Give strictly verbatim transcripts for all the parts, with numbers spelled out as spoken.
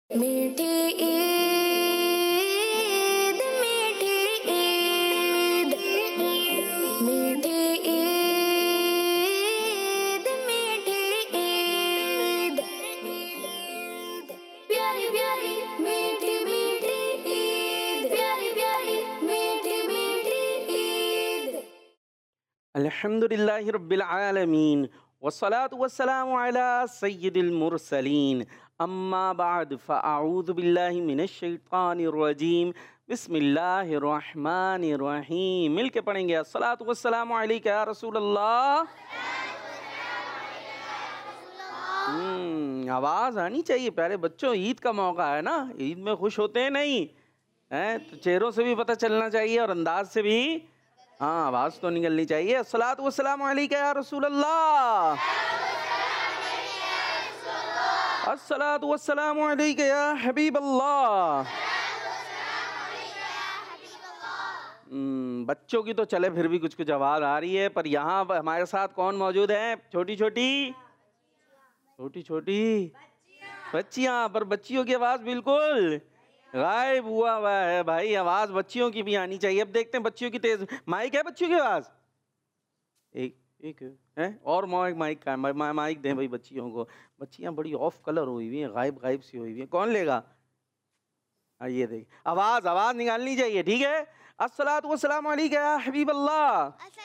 मीठी ईद मीठी ईद मीठी ईद मीठी ईद प्यारी प्यारी मीठी मीठी ईद प्यारी प्यारी मीठी मीठी ईद। अल्हम्दुलिल्लाहि रब्बिल आलमीन वस्सलातु वस्सलामु अला सय्यिदिल मुरसलीन अम्मा बाद फ़अऊज़ु बिल्लाहि मिनश शैतानिर रजीम बिस्मिल्लाहिर्रहमानिर रहीम। मिल के पढ़ेंगे अस्सलातु वस्सलामु अलैका या रसूल अल्लाह। हम्म आवाज़ आनी चाहिए प्यारे बच्चों, ईद का मौका है ना, ईद में खुश होते हैं नहीं हैं, तो चेहरों से भी पता चलना चाहिए और अंदाज से भी, हाँ आवाज़ तो निकलनी चाहिए। अस्सलातु वस्सलामु अलैका या रसूल अल्लाह, अस्सलातु वस्सलामु अलैका या हबीब अल्लाह। बच्चों की तो चले फिर भी कुछ कुछ आवाज़ आ रही है, पर यहाँ हमारे साथ कौन मौजूद है? छोटी छोटी छोटी छोटी बच्चियाँ, पर बच्चियों की आवाज़ बिल्कुल गायब हुआ हुआ है भाई, आवाज़ बच्चियों की भी आनी चाहिए। अब देखते हैं बच्चियों की तेज माइक है, बच्चियों की आवाज़ एक एक है और माइक माइक का मा, मा, माइक दें भाई बच्चियों को। बच्चियां बड़ी ऑफ कलर हुई हुई हैं, गायब गायब सी हुई हुई हैं, कौन लेगा? ये देख आवाज़ आवाज़ निकालनी चाहिए, ठीक है। अस्सलातु वस्सलामु अलैका या हबीब अल्लाह।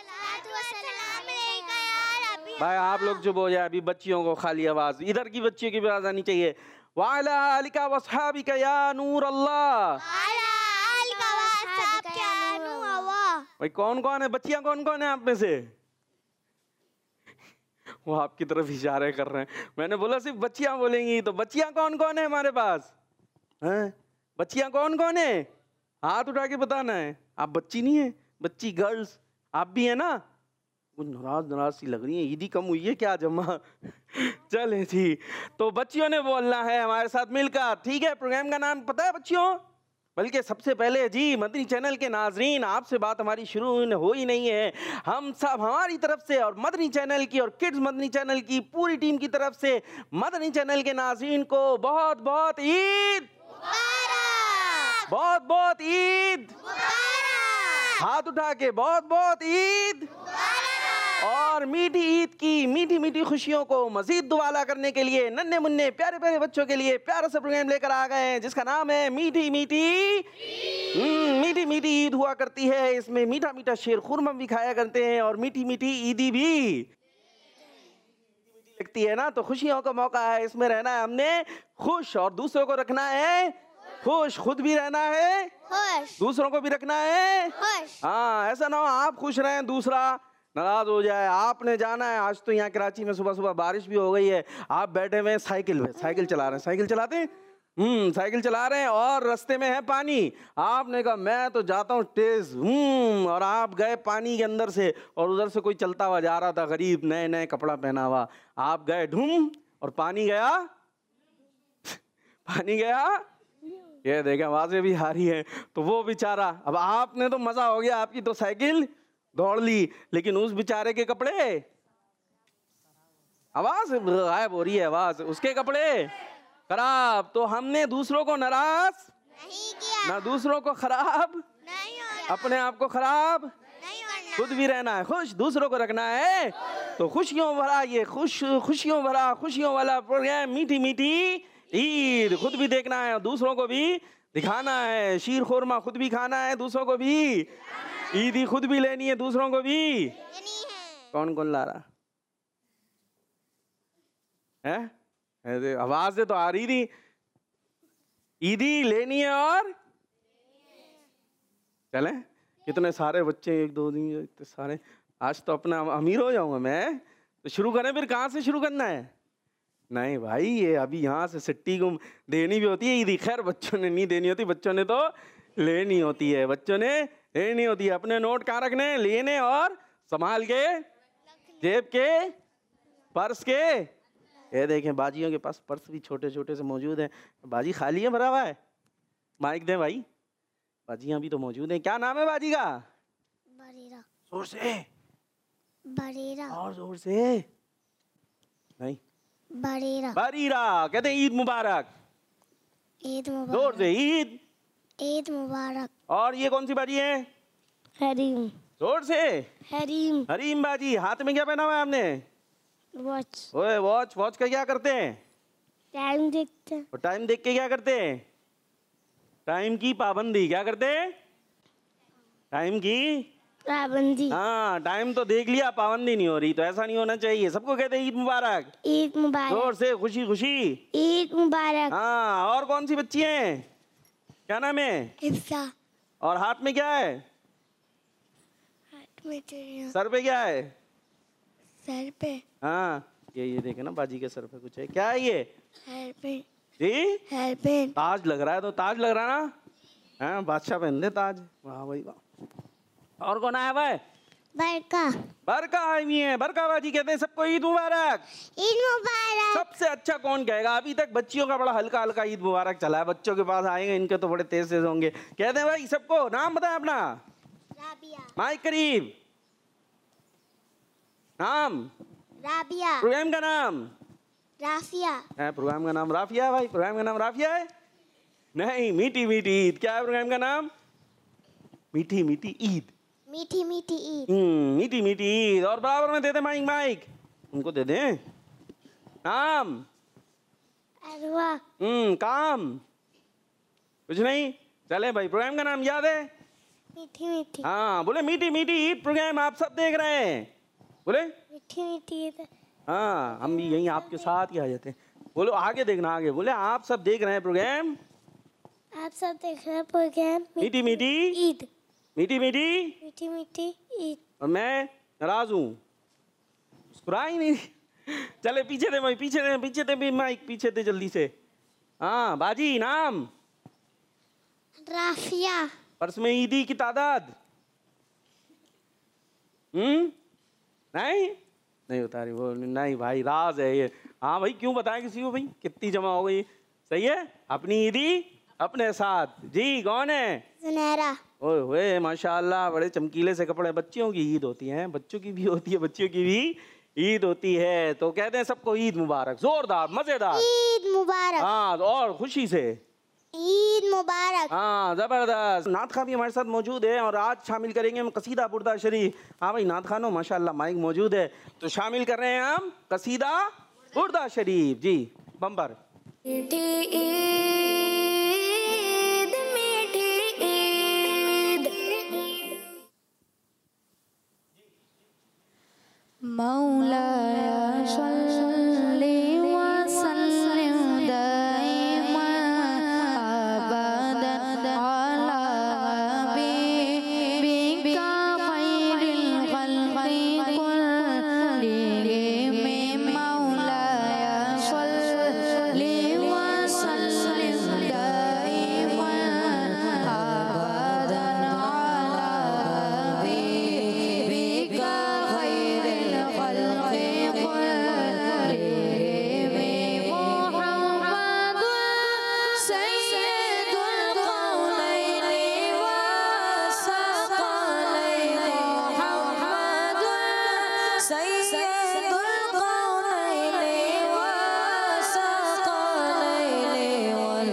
भाई आप लोग चुप हो जाए, अभी बच्चियों को खाली आवाज़, इधर की बच्चियों की भी आवाज़ आनी चाहिए। वाला आलिका वस्हाबिका या नूर अल्लाह। भाई कौन कौन है बच्चियां, कौन कौन है आप में से? वो आपकी तरफ इशारे कर रहे हैं, मैंने बोला सिर्फ बच्चियां बोलेंगी, तो बच्चियां कौन कौन है हमारे पास हैं? बच्चियां कौन कौन है? हाथ उठा के बताना है। आप बच्ची नहीं है, बच्ची गर्ल्स आप भी है ना? कुछ नाराज नाराज सी लग रही है, ईदी कम हुई है क्या जमा? चले जी, तो बच्चियों ने बोलना है हमारे साथ मिलकर, ठीक है। प्रोग्राम का नाम पता है बच्चियों? बल्कि सबसे पहले जी मदनी चैनल के नाजरीन, आपसे बात हमारी शुरू हो ही नहीं है, हम सब हमारी तरफ से और मदनी चैनल की और किड्स मदनी चैनल की पूरी टीम की तरफ से मदनी चैनल के नाजरीन को बहुत बहुत ईद मुबारक, बहुत बहुत ईद मुबारक, हाथ उठा के बहुत बहुत ईद मुबारक। और मीठी ईद की मीठी मीठी खुशियों को मजीद दुआला करने के लिए नन्हे मुन्ने प्यारे प्यारे बच्चों के लिए प्यारा सा प्रोग्राम लेकर आ गए हैं, जिसका नाम है मीठी मीठी मीठी मीठी ईद हुआ करती है। इसमें मीठा मीठा शेर खुरमा भी खाया करते हैं और मीठी मीठी ईदी भी लगती है ना, तो खुशियों का मौका है, इसमें रहना है हमने खुश और दूसरों को रखना है खुश, खुद भी रहना है खुश, दूसरों को भी रखना है खुश। हाँ, ऐसा ना हो आप खुश रहें दूसरा नाराज हो जाए। आपने जाना है, आज तो यहाँ कराची में सुबह सुबह बारिश भी हो गई है, आप बैठे हुए हैं साइकिल पे, साइकिल चला रहे हैं, साइकिल चलाते हैं हम्म साइकिल चला रहे हैं और रास्ते में है पानी, आपने कहा मैं तो जाता हूँ तेज, हम्म और आप गए पानी के अंदर से, और उधर से कोई चलता हुआ जा रहा था गरीब, नए नए कपड़ा पहना हुआ, आप गए ढूम और पानी गया पानी गया, ये देखें आवाजें भी आ रही है, तो वो बेचारा, अब आपने तो मजा हो गया, आपकी तो साइकिल दौड़ ली, लेकिन उस बेचारे के कपड़े, आवाज गायब हो रही है, आवाज, उसके कपड़े खराब। तो हमने दूसरों को नाराज नहीं किया, ना दूसरों को खराब नहीं होना, अपने आप को खराब नहीं होना, खुद भी रहना है खुश, दूसरों को रखना है। तो खुशियों भरा ये खुश खुशियों भरा खुशियों वाला प्रोग्राम मीठी मीठी ईद, खुद भी देखना है और दूसरों को भी दिखाना है, शीर खुरमा खुद भी खाना है, दूसरों को भी ईदी खुद भी लेनी है, दूसरों को भी लेनी है। कौन कौन ला रहा है? आवाज तो आ रही थी, ईदी लेनी है और चले, कितने सारे बच्चे, एक दो दिन इतने सारे, आज तो अपना अमीर हो जाऊंगा मैं। तो शुरू करें, फिर कहाँ से शुरू करना है? नहीं भाई, ये अभी यहाँ से सिट्टी को देनी भी होती है ईदी, खैर बच्चों ने नहीं देनी होती, बच्चों ने तो लेनी होती है, बच्चों ने लेनी होती है। अपने नोट कहाँ रखने, लेने और संभाल के, जेब के, पर्स के। ये देखें बाजियों के पास पर्स भी छोटे छोटे से मौजूद हैं, बाजी खाली है भरा हुआ है? माइक दें भाई, बाजियां भी तो मौजूद हैं। क्या नाम है बाजी का? बरीरा। जोर से, बरीरा। और जोर से नहीं, बरीरा। बरीरा कहते हैं ईद मुबारक। ईद जोर मुबारक। से ईद। ईद मुबारक। और ये कौन सी बाजी है? हरीम। जोर से। हरीम। हरीम बाजी। हाथ में क्या पहना हुआ है आपने? वॉच। ओए वॉच। वॉच का क्या करते हैं? टाइम देखते हैं। और टाइम देख के क्या करते हैं? टाइम की पाबंदी। क्या करते हैं? टाइम की पाबंदी। हाँ, टाइम तो देख लिया, पाबंदी नहीं हो रही, तो ऐसा नहीं होना चाहिए। सबको कहते हैं ईद मुबारक। ईद मुबारक। जोर से, खुशी खुशी। ईद मुबारक। हाँ, और कौन सी बच्ची हैं? क्या नाम है? हिस्सा। और हाथ में क्या है? हाथ में चिड़िया। सर पे क्या है? सर पे। हाँ, ये ये देखे ना, बाजी के सर पे कुछ है। क्या है ये? Hair pin. जी, हेयर पिन। ताज लग रहा है। तो ताज लग रहा है ना? हाँ, बादशाह पहन दे ताज। वाह भाई वाह। और कौन आया भाई? बरका। बरका आई हुई है। बरका बाजी कहते हैं सबको ईद मुबारक। ईद मुबारक। सबसे अच्छा कौन कहेगा? अभी तक बच्चियों का बड़ा हल्का हल्का ईद मुबारक चला है। बच्चों के पास आएंगे, इनके तो बड़े तेज तेज होंगे। कहते हैं भाई सबको नाम बताएं अपना। राबिया। माइक करीब। नाम? राबिया। प्रोग्राम का नाम? राफिया। है प्रोग्राम का नाम राफिया है भाई। प्रोग्राम का नाम राफिया है? नहीं, मीठी मीठी ईद। क्या है प्रोग्राम का नाम? मीठी मीठी ईद। मीठी मीठी ईद। हम्म, मीठी मीठी ईद। और बराबर में दे दे माइक। माइक उनको दे दे। नाम? अरवा। हम्म, काम? कुछ नहीं। चले भाई, प्रोग्राम का नाम याद है? मीठी मीठी। हाँ, बोले मीठी मीठी ईद प्रोग्राम आप सब देख रहे हैं। बोले मीठी मीठी ईद। हाँ, हम भी यहीं आपके साथ ही आ जाते हैं। बोलो आगे देखना, आगे। बोले आप सब देख रहे हैं प्रोग्राम। आप सब देख रहे हैं प्रोग्राम मीठी मीठी ईद। मीठी मीठी। मीठी मीठी ईद। और मैं नाराज हूँ, मुस्कुरा ही नहीं। चले पीछे दे भाई, पीछे दे, पीछे दे भी माइक, पीछे दे जल्दी से। हाँ बाजी, नाम? राफिया। पर्स में ईदी की तादाद? हम्म, नहीं नहीं बता रही वो। नहीं भाई, राज है ये। हाँ भाई, क्यों बताएं किसी को भाई? कितनी जमा हो गई? सही है। अपनी ईदी अपने साथ। जी, कौन है? सुनहरा। ओए होए, माशाल्लाह, बड़े चमकीले से कपड़े। बच्चियों की ईद होती है, बच्चों की भी होती है, बच्चियों की भी ईद होती है। तो कहते हैं सबको ईद मुबारक। जोरदार, मजेदार। ईद मुबारक। हाँ, और खुशी से ईद मुबारक। हाँ, जबरदस्त। नात खां भी हमारे साथ मौजूद है और आज शामिल करेंगे हम कसीदा बुर्दा शरीफ। हाँ भाई, नात खानो माशाल्लाह माइक मौजूद है, तो शामिल कर रहे हैं हम कसीदा बुर्दा शरीफ। जी, बम्बर। मीठी ईद, मीठी ईद। मौलाया सल्ली व सल्लिम दाइमन अबदन अला हबीबिका खैरिल खल्क़ि कुल्लिहिम। मौलाया सल्ली व सल्लिम दाइमन अबदन अला हबीबिका खैरिल खल्क़ि कुल्लिहिम। मुहम्मदुन सय्यदुल कौनैनि व सकलैनि। मुहम्मदुन सय्यदुल कौनैनि व सकलैनि वल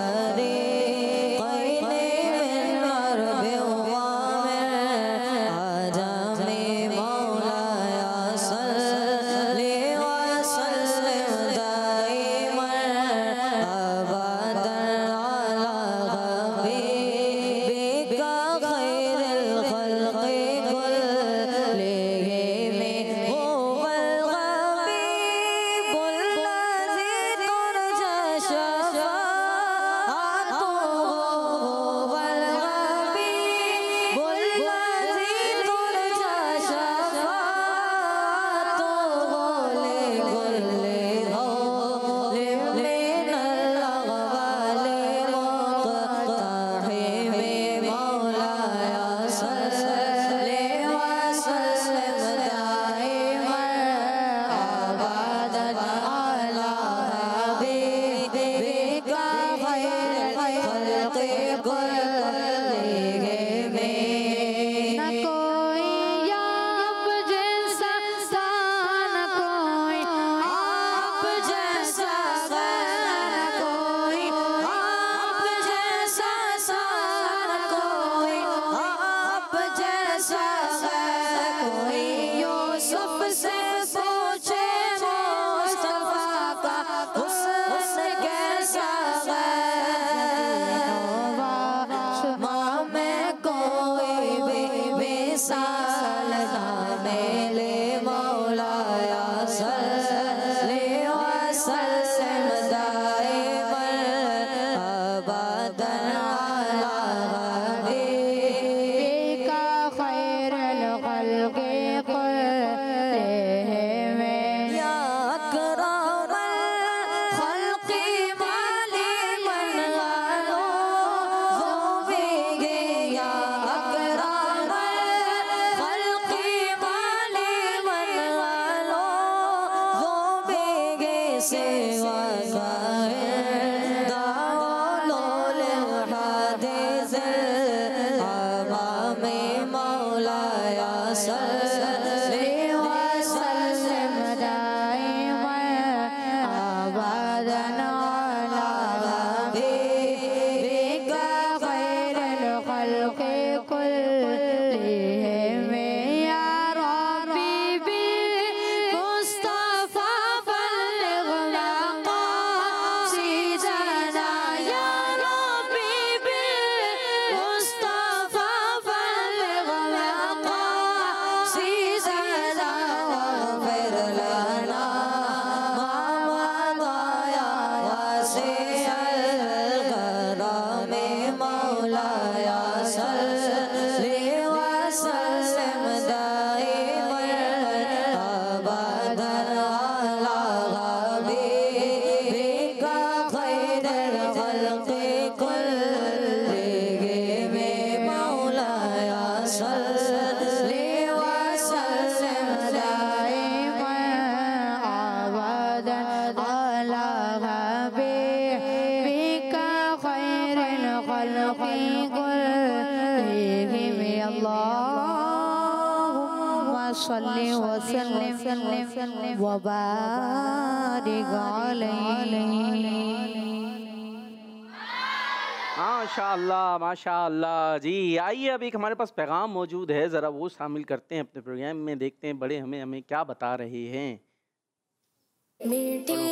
फरीक़ैनि मिन अरबि व मिन अजमि। मौलाया सल्ली व सल्लिम दाइमन अबदन अला हबीबिका खैरिल खल्क़ि कुल्लिहिम। हुवल गरीबुल लज़ी तुरजा शफ़ाअतुहु। हुवल गरीबुल लज़ी तुरजा शफ़ाअतुहु लिकुल्लि ग़ौलिम मिनल अग़वालि मुक़्तहिम। मौलाया सल्ली व सल्लिम दाइमन अबदन अला हबीबिका खैरिल खल्क़ि कुल्लिहिम। न कोई आप जैसा था, न कोई आप जैसा है, न कोई सल्लि वसल्लिम व बारिक अलैहि। माशाअल्लाह माशाअल्लाह जी। आइए अब एक हमारे पास पैगाम मौजूद है, ज़रा वो शामिल करते हैं अपने प्रोग्राम में, देखते हैं बड़े हमें हमें क्या बता रहे हैं। मीठी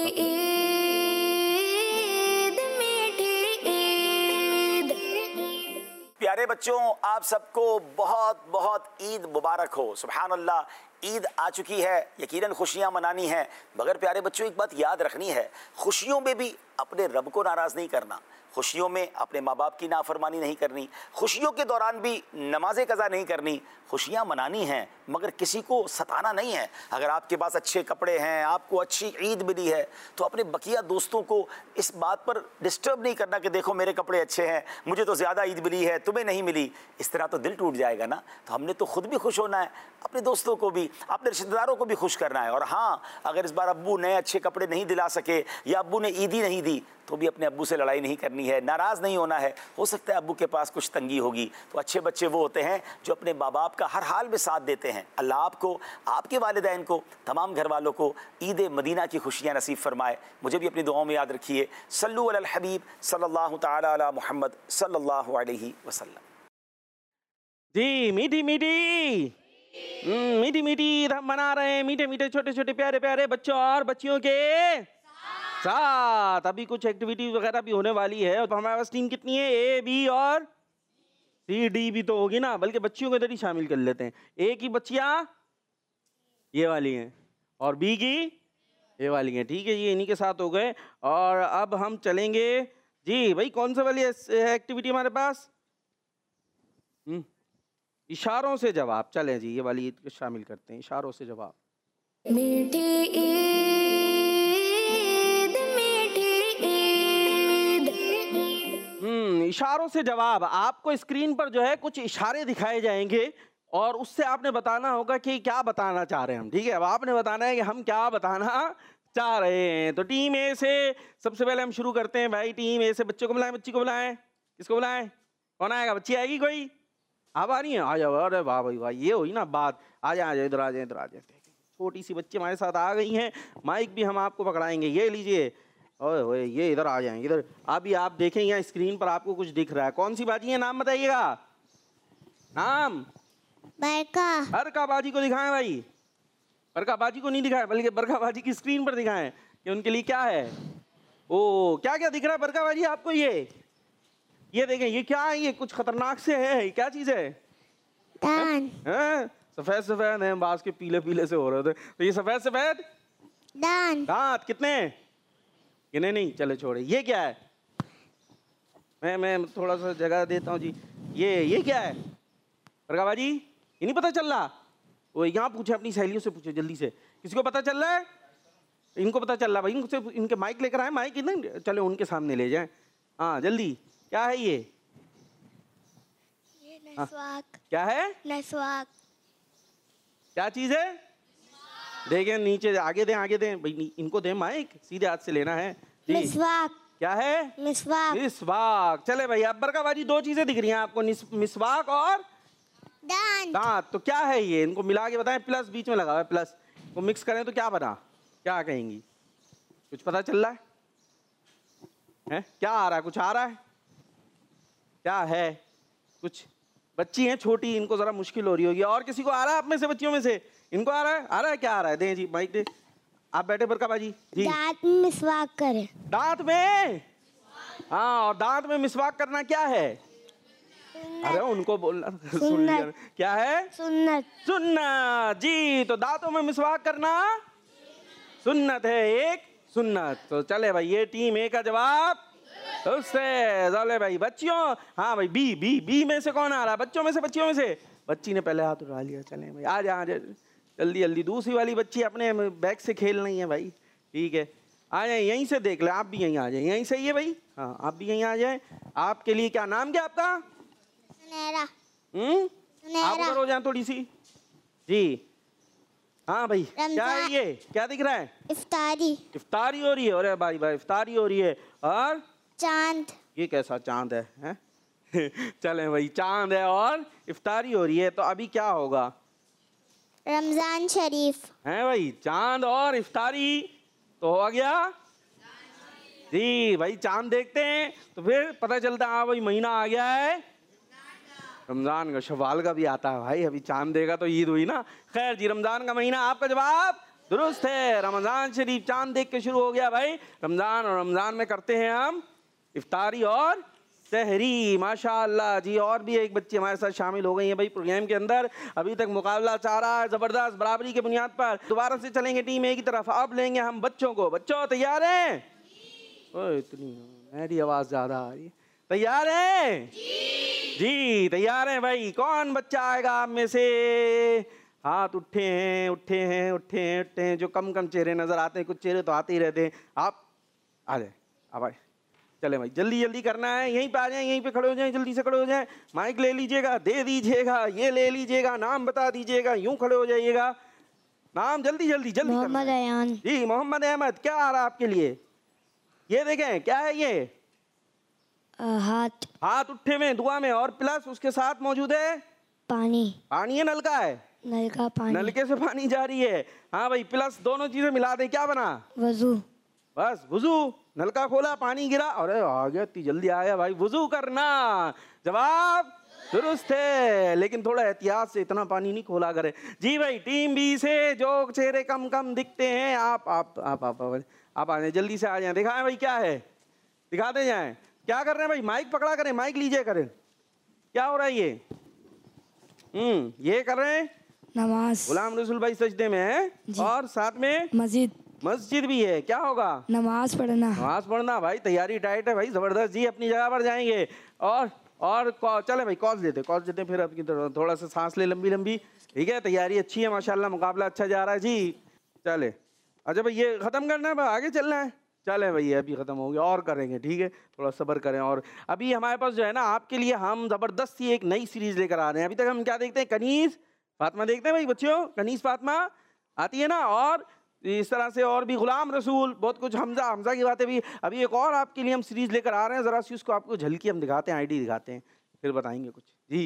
ईद मीठी ईद। प्यारे बच्चों, आप सबको बहुत बहुत ईद मुबारक हो। सुभान अल्लाह, ईद आ चुकी है, यकीनन खुशियां मनानी हैं, मगर प्यारे बच्चों एक बात याद रखनी है, खुशियों में भी अपने रब को नाराज़ नहीं करना, खुशियों में अपने माँ बाप की नाफरमानी नहीं करनी, खुशियों के दौरान भी नमाज़ें कज़ा नहीं करनी। खुशियाँ मनानी हैं मगर किसी को सताना नहीं है। अगर आपके पास अच्छे कपड़े हैं, आपको अच्छी ईद मिली है, तो अपने बकिया दोस्तों को इस बात पर डिस्टर्ब नहीं करना कि देखो मेरे कपड़े अच्छे हैं, मुझे तो ज़्यादा ईद मिली है, तुम्हें नहीं मिली। इस तरह तो दिल टूट जाएगा ना। तो हमने तो खुद भी खुश होना है, अपने दोस्तों को भी, अपने रिश्तेदारों को भी खुश करना है। और हाँ, अगर इस बार अब्बू नए अच्छे कपड़े नहीं दिला सके या अब्बू ने ईद ही नहीं दी, तो भी अपने अब्बू से लड़ाई नहीं करनी है, नाराज़ नहीं होना है। हो सकता है अब्बू के पास कुछ तंगी होगी, तो अच्छे बच्चे वो होते हैं जो अपने माँ बाप का हर हाल में साथ देते हैं। अल्लाह आपको, आपके वालिदैन को, तमाम घर वालों को ईद मदीना की खुशियाँ नसीब फरमाए। मुझे भी अपनी दुआओं में याद रखिए। सल्लु अलल हबीब सल्लल्लाहु तआला अला मुहम्मद सल्लल्लाहु अलैहि वसल्लम। जी मीठी मीठी हम्म, मीठी मीठी ईद हम मना रहे हैं, मीठे मीठे छोटे छोटे प्यारे प्यारे बच्चों और बच्चियों के साथ। अभी कुछ एक्टिविटीज वगैरह भी होने वाली है। और हमारे पास टीम कितनी है? ए, बी और सी, डी भी तो होगी ना, बल्कि बच्चियों को इधर ही शामिल कर लेते हैं। ए की बच्चियां ये वाली हैं और बी की ये वाली हैं। ठीक है, ये इन्हीं के साथ हो गए। और अब हम चलेंगे जी भाई, कौन सा वाली एक्टिविटी हमारे पास? हम्म इशारों से जवाब। चलें जी, ये वाली शामिल करते हैं, इशारों से जवाब। मीठी ईद मीठी ईद। हम्म इशारों से जवाब। आपको स्क्रीन पर जो है कुछ इशारे दिखाए जाएंगे और उससे आपने बताना होगा कि क्या बताना चाह रहे हैं हम। ठीक है, अब आपने बताना है कि हम क्या बताना चाह रहे हैं। तो टीम ए से सबसे पहले हम शुरू करते हैं भाई। टीम ए से बच्चों को बुलाएं, बच्ची को बुलाएं। किसको बुलाएं? कौन आएगा? बच्ची आएगी कोई? आप आ रही हैं? आ जाओ। अरे वाह भाई वाह, ये हुई ना बात। आ जाए आ जाए, इधर आ जाए, इधर आ जाए। छोटी सी बच्ची हमारे साथ आ गई हैं। माइक भी हम आपको पकड़ाएंगे, ये लीजिए। ओए ओए, ये इधर आ जाएंगे, इधर। अभी आप देखें यहाँ स्क्रीन पर आपको कुछ दिख रहा है। कौन सी बाजी है? नाम बताइएगा। नाम? बरका। बरका बाजी को दिखाएं भाई। बरका बाजी को नहीं दिखाएं, बल्कि बरका बाजी की स्क्रीन पर दिखाएं कि उनके लिए क्या है। ओ, क्या क्या दिख रहा है बरका बाजी आपको? ये ये देखें, ये क्या है? ये कुछ खतरनाक से है। क्या चीज है? दान। हैं? सफेद सफेद हैं, बास के पीले पीले से हो रहे थे। तो ये सफेद सफेद दान। दांत कितने? गिने नहीं, चले छोड़े। ये क्या है? मैं मैं थोड़ा सा जगह देता हूँ जी। ये ये क्या है बरका बाजी? ये नहीं पता चल रहा? वो यहाँ पूछे, अपनी सहेलियों से पूछे जल्दी से। किसी को पता चल रहा है? इनको पता चल रहा भाई, इनसे इनके माइक लेकर आए। माइक इधर चलो, उनके सामने ले जाएं। हाँ जल्दी। क्या है ये? ये नस्वाक। क्या है? नस्वाक। क्या चीज है? देखें नीचे, आगे दें आगे दें भाई, इनको दें माइक, सीधे हाथ से लेना है जी। मिसवाक। क्या है? मिसवाक। मिसवाक। चले भाई, अब बरकाबाजी दो चीजें दिख रही हैं आपको, मिसवाक और दान। दांत। तो क्या है ये? इनको मिला के बताएं। प्लस बीच में लगा हुआ है, प्लस को मिक्स करें तो क्या बना? क्या कहेंगी? कुछ पता चल रहा है? हैं? क्या आ रहा है? कुछ आ रहा है? क्या है? कुछ बच्ची हैं छोटी, इनको जरा मुश्किल हो रही होगी। और किसी को आ रहा है आप में से, बच्चियों में से? इनको आ रहा है? आ रहा है? क्या आ रहा है? दें जी माइक दे। आप बैठे बरकाबाजी जी। दांत में मिसवाक करें। दांत में? हाँ, और दांत में मिसवाक करना क्या है? अरे उनको बोलना सुन लिया। क्या है? सुन्नत। सुन्नत जी। तो दांतों में मिसवाक करना सुन्नत है, एक सुन्नत। तो चले भाई, ये टीम ए का जवाब उससे। चले भाई बच्चियों। हाँ भाई, बी बी बी में से कौन आ रहा है? बच्चों में से, बच्चियों में से? बच्ची ने पहले हाथ उठा लिया। चले भाई, आ जा आ जा जल्दी जल्दी। दूसरी वाली बच्ची अपने बैग से खेल रही है भाई। ठीक है, आ जाए, यहीं से देख ले। आप भी यहीं आ जाए, यहीं सही है भाई। हाँ, आप भी यहीं आ जाए। आपके लिए क्या नाम क्या आपका? सुनहरा। हम्म सुनहरा। आप उधर हो जाए थोड़ी सी जी। हाँ भाई, क्या है ये? क्या दिख रहा है? इफ्तारी। इफ्तारी हो रही है। अरे भाई भाई, इफ्तारी हो रही है। और चांद। ये कैसा चांद है, हैं? चले भाई, चांद है और इफ्तारी हो रही है। तो अभी क्या होगा? रमजान शरीफ। हैं भाई, चांद और इफ्तारी तो हो गया जी भाई। चांद देखते हैं तो फिर पता चलता है हाँ भाई महीना आ गया है रमजान का। शवाल का भी आता है भाई, अभी चांद देगा तो ईद हुई ना। खैर जी, रमजान का महीना, आपका जवाब दुरुस्त है। रमजान शरीफ चांद देख के शुरू हो गया भाई रमजान, और रमजान में करते हैं हम इफ्तारी और सहरी। माशाअल्लाह जी। और भी एक बच्ची हमारे साथ शामिल हो गई है भाई प्रोग्राम के अंदर। अभी तक मुकाबला चाह रहा है जबरदस्त, बराबरी के बुनियाद पर। दोबारा से चलेंगे टीम ए की तरफ। अब लेंगे हम बच्चों को। बच्चों तैयार हैं? ओए इतनी मेरी आवाज ज्यादा आ रही है। तैयार हैं? जी तैयार हैं भाई। कौन बच्चा आएगा आप में से? हाथ उठे हैं उठे हैं उठे हैं उठे हैं। जो कम कम चेहरे नजर आते हैं, कुछ चेहरे तो आते ही रहते हैं। आप आ जाए, आप आए। चले भाई, जल्दी जल्दी करना है। यहीं पे आ जाएं, यहीं पे खड़े हो जाएं, जल्दी से खड़े हो जाएं। माइक ले लीजिएगा, दे दीजिएगा, ये ले लीजिएगा, नाम बता दीजिएगा, यूं खड़े हो जाइएगा। नाम जल्दी जल्दी जल्दी। मोहम्मद अयान। जी मोहम्मद अहमद। क्या आ रहा है आपके लिए? ये देखें, क्या है ये? आ, हाथ। हाथ उठे हुए दुआ में, और प्लस उसके साथ मौजूद है पानी। पानी है, नलका है, नलका पानी। नलके से पानी जा रही है। हाँ भाई, प्लस दोनों चीजें मिला दे, क्या बना? वजू। बस वुजू। नलका खोला, पानी गिरा, अरे आ गया, इतनी जल्दी आ गया भाई। वुजू करना जवाब दुरुस्त है, लेकिन थोड़ा एहतियात से, इतना पानी नहीं खोला करे। जी भाई, टीम बी से जो चेहरे कम कम दिखते हैं, आप आप आप आप आप, आप आ जाए, जल्दी से आ जाए। दिखाएं भाई क्या है, दिखाते जाएं। क्या कर रहे हैं भाई? माइक पकड़ा करें, माइक लीजिए करें। क्या हो रहा है ये? हम्म ये कर रहे हैं नमाज। गुलाम रसूल भाई सजदे में है, और साथ में मस्जिद। मस्जिद भी है। क्या होगा? नमाज पढ़ना। नमाज पढ़ना भाई। तैयारी टाइट है भाई, जबरदस्त जी। अपनी जगह पर जाएंगे। और और चले भाई, कॉल देते कॉल देते फिर अपनी तरफ थोड़ा सा सांस ले लंबी लंबी। ठीक है, तैयारी अच्छी है माशाल्लाह, मुकाबला अच्छा जा रहा है जी। चले, अच्छा भाई ये खत्म करना है, आगे चलना है। चले भाई, अभी खत्म हो गया, और करेंगे। ठीक है, थोड़ा सब्र करें। और अभी हमारे पास जो है ना, आपके लिए हम जबरदस्त सी एक नई सीरीज लेकर आ रहे हैं। अभी तक हम क्या देखते हैं? कनीज फातिमा देखते हैं भाई बच्चों, कनीज फातिमा आती है ना, और इस तरह से और भी गुलाम रसूल, बहुत कुछ, हमजा हमजा की बातें भी। अभी एक और आपके लिए हम सीरीज लेकर आ रहे हैं, जरा सी उसको आपको झलकी हम दिखाते हैं, आईडी दिखाते हैं, फिर बताएंगे कुछ जी।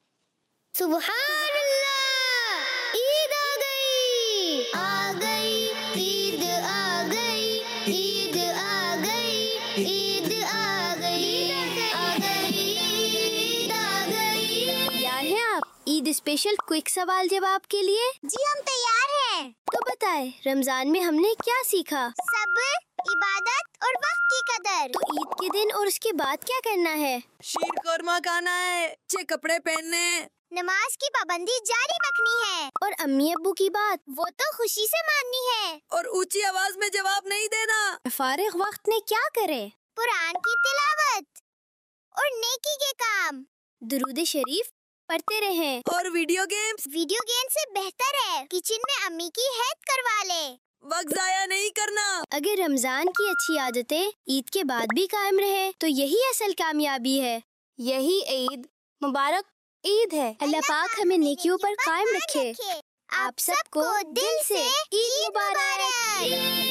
सुभान अल्लाह, ईद आ गई, आ गई ईद, आ गई ईद, आ गई ईद, आ गई आ गई ईद, आ गई। तैयार हैं आप? ईद स्पेशल क्विक सवाल जवाब के लिए। जी हम तैयार हैं। तो बताएं, रमजान में हमने क्या सीखा? सब्र, इबादत और वक्त की कदर। तो ईद के दिन और उसके बाद क्या करना है? शीर कोरमा खाना है, अच्छे कपड़े पहनने, नमाज की पाबंदी जारी रखनी है, और अम्मी अब्बू की बात वो तो खुशी से माननी है, और ऊंची आवाज में जवाब नहीं देना। फारिग वक्त में क्या करे? कुरान की तिलावत और नेकी के काम, दुरूद शरीफ पढ़ते रहें, और वीडियो गेम्स। वीडियो गेम से बेहतर है किचन में अम्मी की हेल्प करवा ले। वक्त जाया नहीं करना। अगर रमजान की अच्छी आदतें ईद के बाद भी कायम रहे तो यही असल कामयाबी है। यही ईद मुबारक ईद है। अल्लाह पाक हमें नेकियों पर कायम रखे। आप सबको दिल से ईद मुबारक।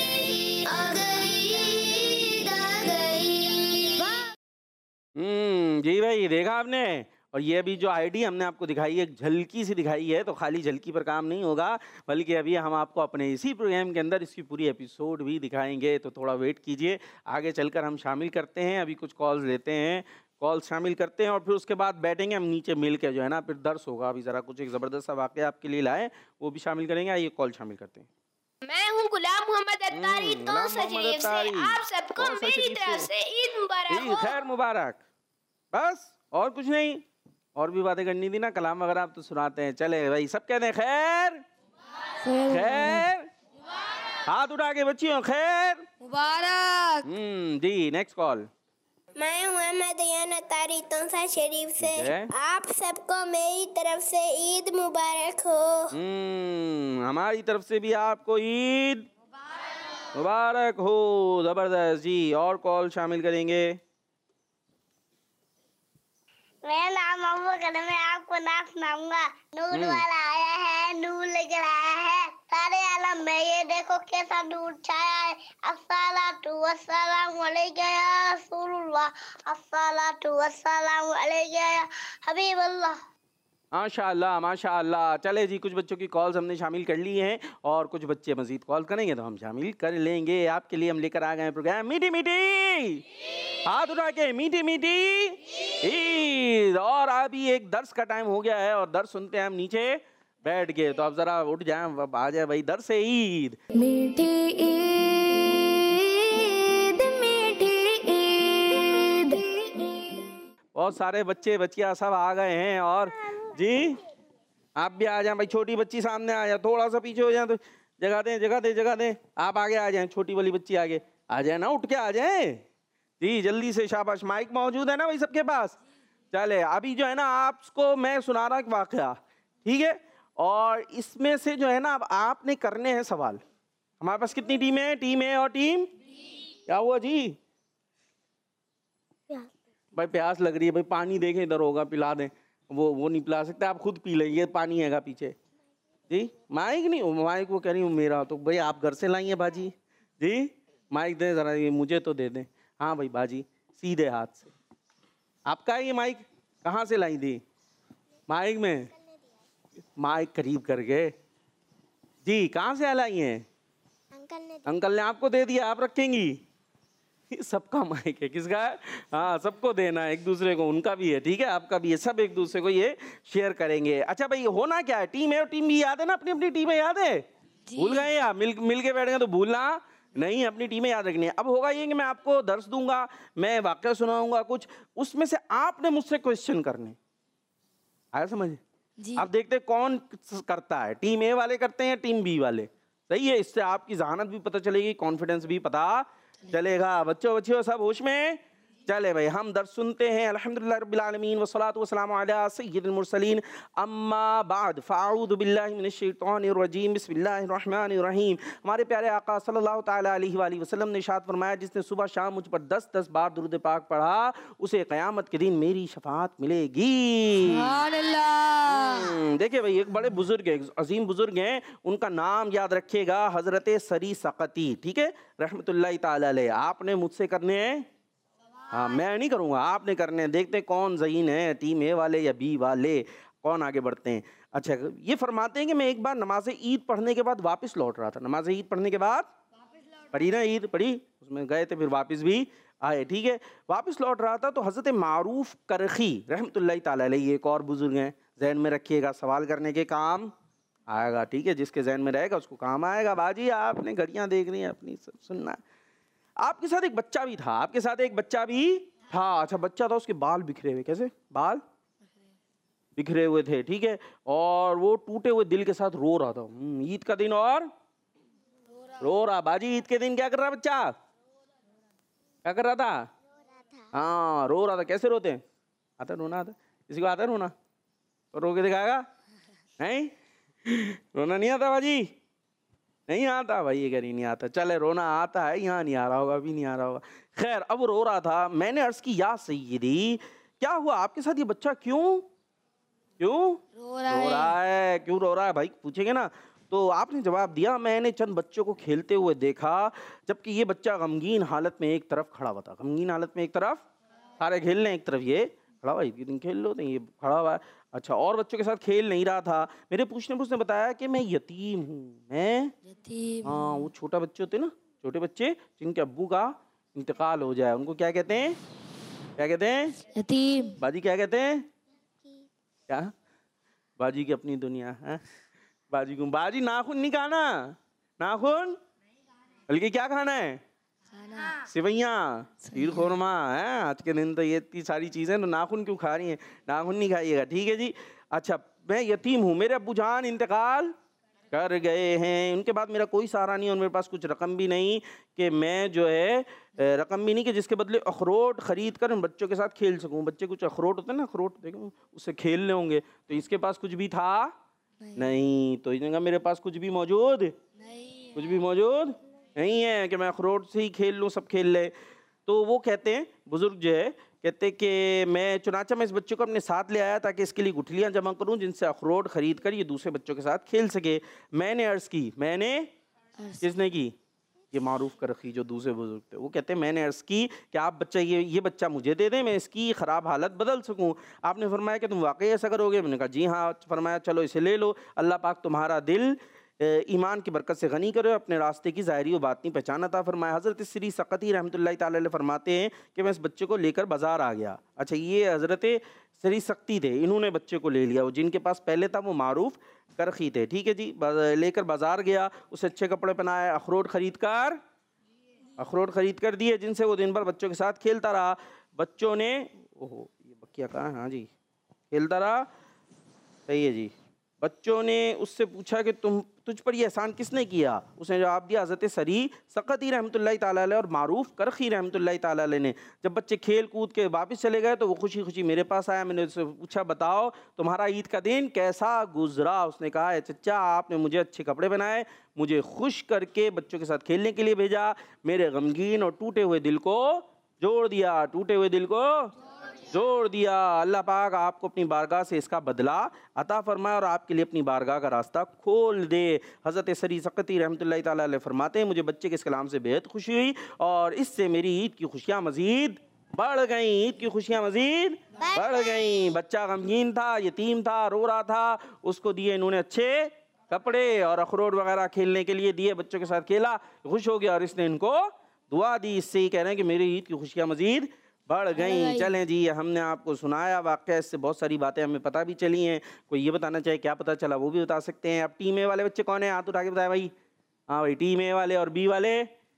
आ गई, ईद आ गई। हम्म जी भाई, देखा आपने। और ये अभी जो आईडी हमने आपको दिखाई है, एक झलकी सी दिखाई है, तो खाली झलकी पर काम नहीं होगा, बल्कि अभी हम आपको अपने इसी प्रोग्राम के अंदर इसकी पूरी एपिसोड भी दिखाएंगे। तो थोड़ा वेट कीजिए, आगे चलकर हम शामिल करते हैं। अभी कुछ कॉल्स लेते हैं, कॉल शामिल करते हैं, और फिर उसके बाद बैठेंगे हम नीचे मिल के, जो है ना, फिर दर्स होगा। अभी ज़रा कुछ एक ज़बरदस्त सा वाक़या आपके लिए लाए, वो भी शामिल करेंगे। आइए कॉल शामिल करते हैं। मैं हूँ गुलाम मोहम्मद अत्तारी हम्म, तो गुलाम मोहम्मद शरीफ से। अत्तारी। आप सबको कौन सा मेरी शरीफ तरफ से? से ईद मुबारक ईद हो। खैर मुबारक। बस और कुछ नहीं, और भी बातें करनी थी ना, कलाम वगैरह आप तो सुनाते हैं। चले भाई, सब कहते हैं खैर खैर, हाथ उठा के बच्चियों, खैर मुबारक। हम्म जी। Next call. मैं हूँ अहमद अयान अत्तारी तोसा शरीफ से। ठीक है। आप सबको मेरी तरफ से ईद मुबारक हो। हम्म हमारी तरफ से भी आपको ईद मुबारक हो। जबरदस्त जी। और कॉल शामिल करेंगे। मेरा नाम अबू बकर है, मैं आपको नाम सुनाऊंगा। नूर वाला आया है, नूर लेकर आया है सारे आलम में, ये देखो कैसा नूर छाया है। अस्सलातु वस्सलामु अलैका या रसूलुल्लाह, अस्सलातु वस्सलामु अलैका या हबीबल्लाह। माशाअल्लाह माशाअल्लाह। चले जी, कुछ बच्चों की कॉल्स हमने शामिल कर ली हैं और कुछ बच्चे मजीद कॉल करेंगे तो हम शामिल कर लेंगे। आपके लिए हम लेकर आ गए प्रोग्राम मीठी मीठी, हाथ उठा के मीठी मीठी ईद। और अभी एक दर्स का टाइम हो गया है और दर्स सुनते हैं हम नीचे बैठ के। तो आप जरा उठ जाएं, अब आ जाए भाई दर्स से ईद। मीठी ईद मीठी ईद। बहुत सारे बच्चे बच्चियां सब आ गए हैं और जी आप भी आ जाएं भाई। छोटी बच्ची सामने आ जाए, थोड़ा सा पीछे हो जाए तो जगह दें जगह दें जगह दें। आप आगे आ जाएं, छोटी वाली बच्ची आगे आ जाए ना, उठ के आ जाएं जी जल्दी से। शाबाश, माइक मौजूद है ना भाई सबके पास? चले अभी जो है ना आपको मैं सुना रहा एक वाकया, ठीक है? और इसमें से जो है ना अब आपने करने हैं सवाल। हमारे पास कितनी टीम है? टीम ए और टीम क्या हुआ जी? भाई प्यास लग रही है भाई, पानी देखें इधर होगा पिला दें। वो वो नहीं पिला सकते, आप खुद पी लेंगे, पानी हैगा पीछे जी। माइक नहीं, माइक वो कह रही हूँ मेरा, तो भाई आप घर से लाई है बाजी जी। माइक दें ज़रा, ये मुझे तो दे दें। हाँ भाई बाजी, सीधे हाथ से। आपका है ये माइक? कहाँ से लाई थी माइक में? माइक करीब करके जी। कहाँ से लाई हैं? अंकल ने अंकल ने आपको दे दिया, आप रखेंगी? सबका माइक है, किसका है? हाँ सबको देना है एक दूसरे को, उनका भी है ठीक है, आपका भी है, सब एक दूसरे को ये शेयर करेंगे। अच्छा भाई होना क्या है, टीम है और टीम भी याद है ना, अपनी अपनी टीमें याद है? भूल गए या मिल मिल के बैठ गए तो भूलना नहीं, अपनी टीमें याद रखनी है। अब होगा ये कि मैं आपको दर्स दूंगा, मैं वाकया सुनाऊंगा कुछ, उसमें से आपने मुझसे क्वेश्चन करने। आया समझ? आप देखते कौन करता है, टीम ए वाले करते हैं टीम बी वाले, सही है? इससे आपकी जहानत भी पता चलेगी, कॉन्फिडेंस भी पता चलेगा। बच्चों बच्चों सब होश में? चले भाई हम दर्स सुनते हैं। अल्हम्दुलिल्लाह रब्बिल आलमीन वस्सलातु वस्सलामु अला सय्यिदिल मुरसलीन अम्मा बाद फ़अऊज़ु बिल्लाहि मिनश शैतानिर रजीम बिस्मिल्लाहिर रहमानिर रहीम। हमारे प्यारे आका सल्लल्लाहु ताला अलैहि वाली वसल्लम ने इरशाद फरमाया, जिसने सुबह शाम मुझ पर दस दस बार दुरूद पाक पढ़ा उसे क़यामत के दिन मेरी शफाअत मिलेगी। देखिए भाई एक बड़े बुजुर्ग हैं, अजीम बुजुर्ग हैं, उनका नाम याद रखिएगा, हज़रत सरी सकती, ठीक है, रहमतुल्लाहि ताला अलैह। आपने मुझसे करने हैं, हाँ मैं नहीं करूँगा, आपने करने हैं। देखते हैं कौन ज़हीन है, टीम ए वाले या बी वाले, कौन आगे बढ़ते हैं। अच्छा ये फरमाते हैं कि मैं एक बार नमाज ईद पढ़ने के बाद वापस लौट रहा था। नमाज ईद पढ़ने के बाद पढ़ी ना, ईद पढ़ी, उसमें गए थे फिर वापस भी आए, ठीक है। वापस लौट रहा था तो हज़रत मारूफ करखी रहमतुल्लाहि ताला अलैह एक और बुजुर्ग हैं, जहन में रखिएगा, सवाल करने के काम आएगा, ठीक है, जिसके जहन में रहेगा उसको काम आएगा। बाजी आपने घड़ियाँ देख रही हैं अपनी, सब सुनना। आपके साथ एक बच्चा भी था, आपके साथ एक बच्चा भी था। अच्छा बच्चा था, उसके बाल बिखरे हुए, कैसे बाल बिखरे हुए थे, ठीक है, और वो टूटे हुए दिल के साथ रो रहा था। ईद का दिन और रो रहा। बाजी ईद के दिन क्या कर रहा बच्चा, क्या कर रहा था? हाँ रो रहा था। कैसे रोते हैं? आता रोना? आता किसी को आता है रोना? तो रो के दिखाएगा? नहीं रोना नहीं आता बाजी? नहीं आता भाई, ये कहीं नहीं आता। चले रोना आता है, यहाँ नहीं आ रहा होगा, अभी नहीं आ रहा होगा। खैर अब रो रहा था, मैंने अर्ज की या सय्यदी क्या हुआ आपके साथ, ये बच्चा क्यों क्यों रो रहा, रो रहा है? क्यों रो रहा है भाई पूछेंगे ना। तो आपने जवाब दिया, मैंने चंद बच्चों को खेलते हुए देखा जबकि ये बच्चा गमगीन हालत में एक तरफ खड़ा हुआ था। गमगीन हालत में एक तरफ, सारे खेल रहे हैं, एक तरफ ये खड़ा हुआ, एक दिन खेल लो तो ये खड़ा हुआ है। अच्छा और बच्चों के साथ खेल नहीं रहा था। मेरे पूछने पर उसने बताया कि मैं यतीम हूँ, मैं यतीम। हाँ वो छोटा बच्चे होते ना, छोटे बच्चे जिनके अब्बू का इंतकाल हो जाए, उनको क्या कहते हैं? क्या कहते हैं? यतीम। बाजी क्या कहते हैं? क्या? बाजी की अपनी दुनिया है। बाजी को बाजी नाखून नहीं खाना, नाखून बल्कि क्या खाना है? सिवैयाँ, खीर खोरमा है। आज के दिन तो ये इतनी सारी चीज़ें, तो नाखून क्यों खा रही हैं? नाखून नहीं खाइएगा, ठीक है जी। अच्छा मैं यतीम हूँ, मेरे अब्बू जान इंतकाल कर गए हैं, उनके बाद मेरा कोई सहारा नहीं और मेरे पास कुछ रकम भी नहीं कि मैं जो है रकम भी नहीं कि जिसके बदले अखरोट ख़रीद कर उन बच्चों के साथ खेल सकूँ। बच्चे कुछ अखरोट होते हैं ना, अखरोट देखो उससे खेल ले होंगे, तो इसके पास कुछ भी था नहीं, नहीं। तो इसने कहा मेरे पास कुछ भी मौजूद नहीं, कुछ भी मौजूद नहीं है कि मैं अखरोट से ही खेल लूँ, सब खेल ले। तो वो कहते हैं बुजुर्ग जो है, कहते कि मैं चुनाचा मैं इस बच्चे को अपने साथ ले आया ताकि इसके लिए गुठलियाँ जमा करूँ जिनसे अखरोट खरीद कर ये दूसरे बच्चों के साथ खेल सके। मैंने अर्ज़ की, मैंने किसने की? ये मारूफ कर रखी जो दूसरे बुजुर्ग थे, वो कहते हैं मैंने अर्ज़ की कि आप बच्चा ये ये बच्चा मुझे दे दें, मैं इसकी ख़राब हालत बदल सकूं। आपने फरमाया कि तुम वाकई ऐसा करोगे? मैंने कहा जी हाँ। फरमाया चलो इसे ले लो, अल्लाह पाक तुम्हारा दिल ईमान की बरकत से गनी करे, अपने रास्ते की ज़ाहिरी व बातनी पहचान अता फरमाया। हज़रत श्री सकती रहमतुल्लाहि ताला अलैह फरमाते हैं कि मैं इस बच्चे को लेकर बाज़ार आ गया। अच्छा, ये हज़रत श्री सकती थे, इन्होंने बच्चे को ले लिया। वो जिनके पास पहले था वो मारूफ करखी थे, ठीक है जी। लेकर बाज़ार गया, उसे अच्छे कपड़े पहनाए, अखरोट ख़रीद कर अखरोट ख़रीद कर दिए, जिनसे वो दिन भर बच्चों के साथ खेलता रहा। बच्चों ने ओहो ये बक्या कहाँ है, हाँ जी, खेलता रहा, सही है जी। बच्चों ने उससे पूछा कि तुम तुझ पर ये एहसान किसने किया? उसने जवाब दिया हज़रत सरी सकती रहमतुल्लाहि ताला अलैह और मारूफ करखी रहमतुल्लाहि ताला अलैह ने। जब बच्चे खेल कूद के वापस चले गए तो वो खुशी खुशी मेरे पास आया। मैंने उससे पूछा बताओ तुम्हारा ईद का दिन कैसा गुजरा? उसने कहा है चचा आपने मुझे अच्छे कपड़े पहनाए, मुझे खुश करके बच्चों के साथ खेलने के लिए भेजा, मेरे गमगीन और टूटे हुए दिल को जोड़ दिया, टूटे हुए दिल को जोड़ दिया। अल्लाह पाक आपको अपनी बारगाह से इसका बदला अता फरमाए और आपके लिए अपनी बारगाह का रास्ता खोल दे। हज़रत सरी सकती रहमतुल्लाहि ताला अलैह फरमाते हैं मुझे बच्चे के इस कलाम से बेहद खुशी हुई और इससे मेरी ईद की खुशियाँ मज़ीद बढ़ गई, ईद की खुशियाँ मज़ीद बढ़ गई। बच्चा गमगीन था, यतीम था, रो रहा था, उसको दिए इन्होंने अच्छे कपड़े और अखरोट वगैरह खेलने के लिए दिए, बच्चों के साथ खेला, खुश हो गया और इसने इनको दुआ दी। इससे ही कह रहे हैं कि मेरी ईद की खुशियाँ मज़ीद बढ़ गई। चलें जी, हमने आपको सुनाया वाक़या, इससे बहुत सारी बातें हमें पता भी चली हैं। कोई ये बताना चाहे क्या पता चला वो भी बता सकते हैं। अब टीम ए वाले बच्चे कौन है, हाथ उठा के बताए भाई। हाँ भाई, टीम ए वाले और बी वाले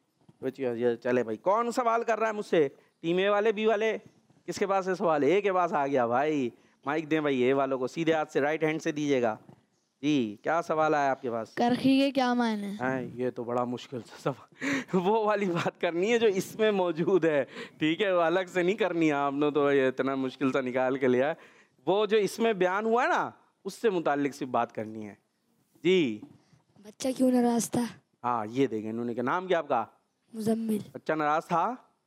बच्चे, चले भाई कौन सवाल कर रहा है मुझसे? टीम ए वाले, बी वाले, किसके पास है सवाल? ए के पास आ गया भाई, माइक दें भाई ए वालों को, सीधे हाथ से राइट हैंड से दीजिएगा जी। क्या सवाल आया आपके पास? करखी के क्या मायने हैं? ये तो बड़ा मुश्किल सा सवाल वो वाली बात करनी है जो इसमें मौजूद है, ठीक है, वो अलग से नहीं करनी है। आपने तो ये इतना मुश्किल सा निकाल के लिया है, वो जो इसमें बयान हुआ है ना उससे मुतालिक सिर्फ बात करनी है जी। बच्चा क्यों नाराज था? हाँ ये देखें, इन्होंने क्या नाम क्या आपका? मुजम्मिल। बच्चा नाराज था?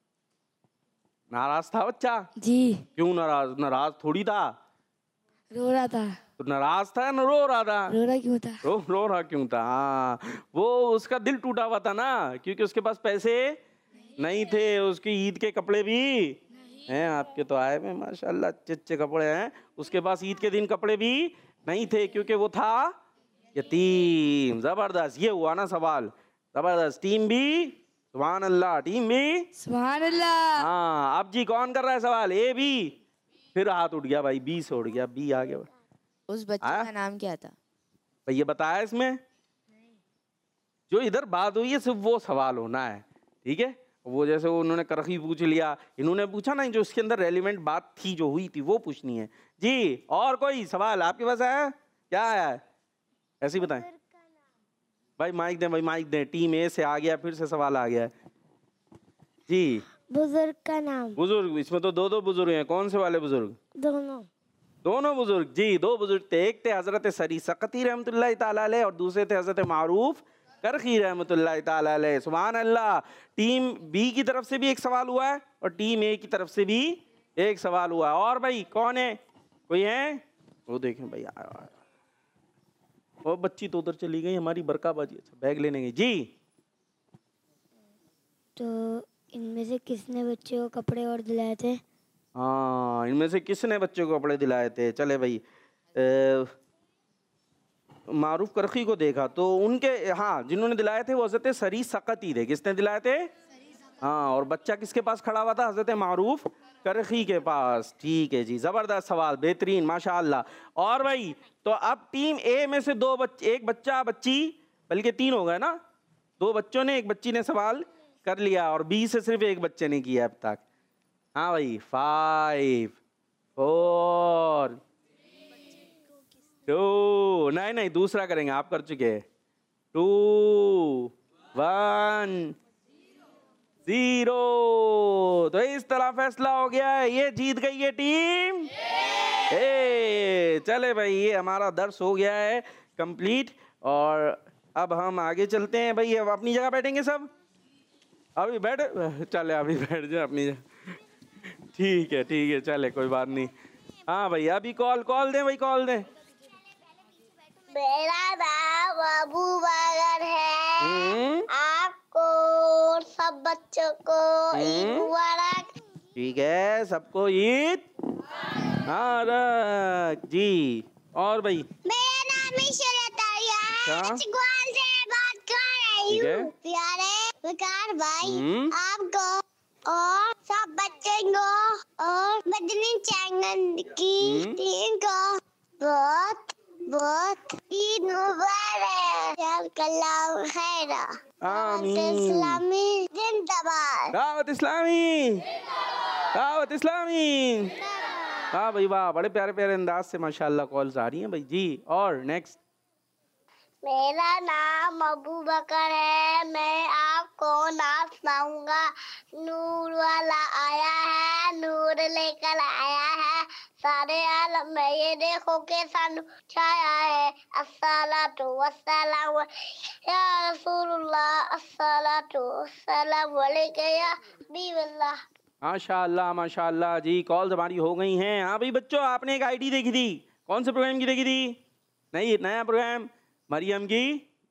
नाराज था बच्चा जी। क्यों नाराज? नाराज थोड़ी था, रो रहा था। तो नाराज था ना रो रहा था? रो रहा क्यों था? रो रो रहा क्यों था? हाँ, वो उसका दिल टूटा हुआ था ना, क्योंकि उसके पास पैसे नहीं, नहीं थे, उसकी ईद के कपड़े भी हैं। आपके तो आए हुए माशाल्लाह अच्छे अच्छे कपड़े हैं, उसके पास ईद के दिन कपड़े भी नहीं थे क्योंकि वो था यतीम। जबरदस्त, ये हुआ ना सवाल, जबरदस्त। टीम भी सुभान अल्लाह, टीम भी सुभान अल्लाह। हाँ, अब जी कौन कर रहा है सवाल? ए बी, फिर हाथ उठ गया भाई, बी से उठ गया, बी आ गया। उस बच्चे आ? का नाम क्या था? भाई ये बताया इसमें जो इधर बात हुई है सिर्फ वो सवाल होना है, ठीक है। वो जैसे वो उन्होंने करखी पूछ लिया, इन्होंने पूछा ना जो उसके अंदर रेलिवेंट बात थी जो हुई थी वो पूछनी है जी। और कोई सवाल आपके पास आया? क्या आया है ऐसे ही बताएं भाई, माइक दें भाई, माइक दें। टीम ए से आ गया, फिर से सवाल आ गया है जी। बुजुर्ग का नाम? बुजुर्ग, इसमें तो दो दो बुजुर्ग हैं, कौन से वाले बुजुर्ग? दोनों दोनों बुजुर्ग जी, दो बुजुर्ग थे। एक थे हजरत सरी सकती रहमतुल्लाहि ताला अलैह और दूसरे थे हजरत मारूफ करखी रहमतुल्लाहि ताला अलैह। सुभान अल्लाह। टीम बी की तरफ से भी एक सवाल हुआ है और टीम ए की तरफ से भी एक सवाल हुआ है। और भाई कौन है, कोई है? वो देखें भाई, वो बच्ची तो उधर चली गई हमारी बरका बाजी, अच्छा बैग लेने गई जी। तो इनमें से किसने बच्चे को कपड़े और दिलाए थे? हाँ, इनमें से किसने बच्चों को कपड़े दिलाए थे? चले भाई, मारूफ करखी को देखा तो उनके, हाँ जिन्होंने दिलाए थे वो हजरत सरी सकती थे। किसने दिलाए थे? हाँ, और बच्चा किसके पास खड़ा हुआ था? हजरत मारूफ करखी के पास। ठीक है जी, जबरदस्त सवाल, बेहतरीन माशाअल्लाह। और भाई तो अब टीम ए में से दो बच्चे, एक बच्चा बच्ची, बल्कि तीन हो गए ना, दो बच्चों ने, एक बच्ची ने सवाल कर लिया और बी से सिर्फ एक बच्चे ने किया अब तक। हाँ भाई, फाइव फोर टू, नहीं नहीं दूसरा करेंगे, आप कर चुके हैं। Two one zero. तो इस तरह फैसला हो गया है, ये जीत गई है टीम ए। चले भाई, ये हमारा दर्स हो गया है कंप्लीट और अब हम आगे चलते हैं। भाई अब अपनी जगह बैठेंगे सब, अभी बैठ, चले अभी बैठ जाए अपनी जगह। ठीक है ठीक है, चले कोई बात नहीं। हाँ भाई, अभी कॉल कॉल दें भाई, कॉल दें। मेरा नाम अबू बकर है, आप को और सब बच्चों को ईद मुबारक। ठीक है, सबको ईद मुबारक जी। और भाई मेरा नाम इशरत आर्या है, क्या? चिकवाल से बात कर रही ठीक है। हूँ। प्यारे विकार भाई, हम्म। आपको और सब बच्चों को और मदनी चैनल की हम्म। टीम को बहुत बहुत ईद मुबारक। जज़ाकल्लाहु खैरा। आमीन। इस्लामी जिंदाबाद। दावत इस्लामी, दावत इस्लामी। हाँ भाई वाह, बड़े प्यारे प्यारे अंदाज से माशाल्लाह कॉल्स आ रही हैं भाई जी। और नेक्स्ट। मेरा नाम अबू बकर है, मैं आपको नाम सुनाऊंगा। नूर वाला आया है, नूर लेकर आया है, सारे आलम में ये देखो कैसा नूर छाया है। अस्सलातु वस्सलाम या रसूलुल्लाह, अस्सलातु वस्सलाम अलैका या हबीबल्लाह। माशाल्लाह माशाल्लाह जी, कॉल्स हमारी हो गई हैं। हाँ भाई बच्चों, आपने एक आईडी देखी थी, कौन से प्रोग्राम की देखी थी? नहीं, नया प्रोग्राम मरियम की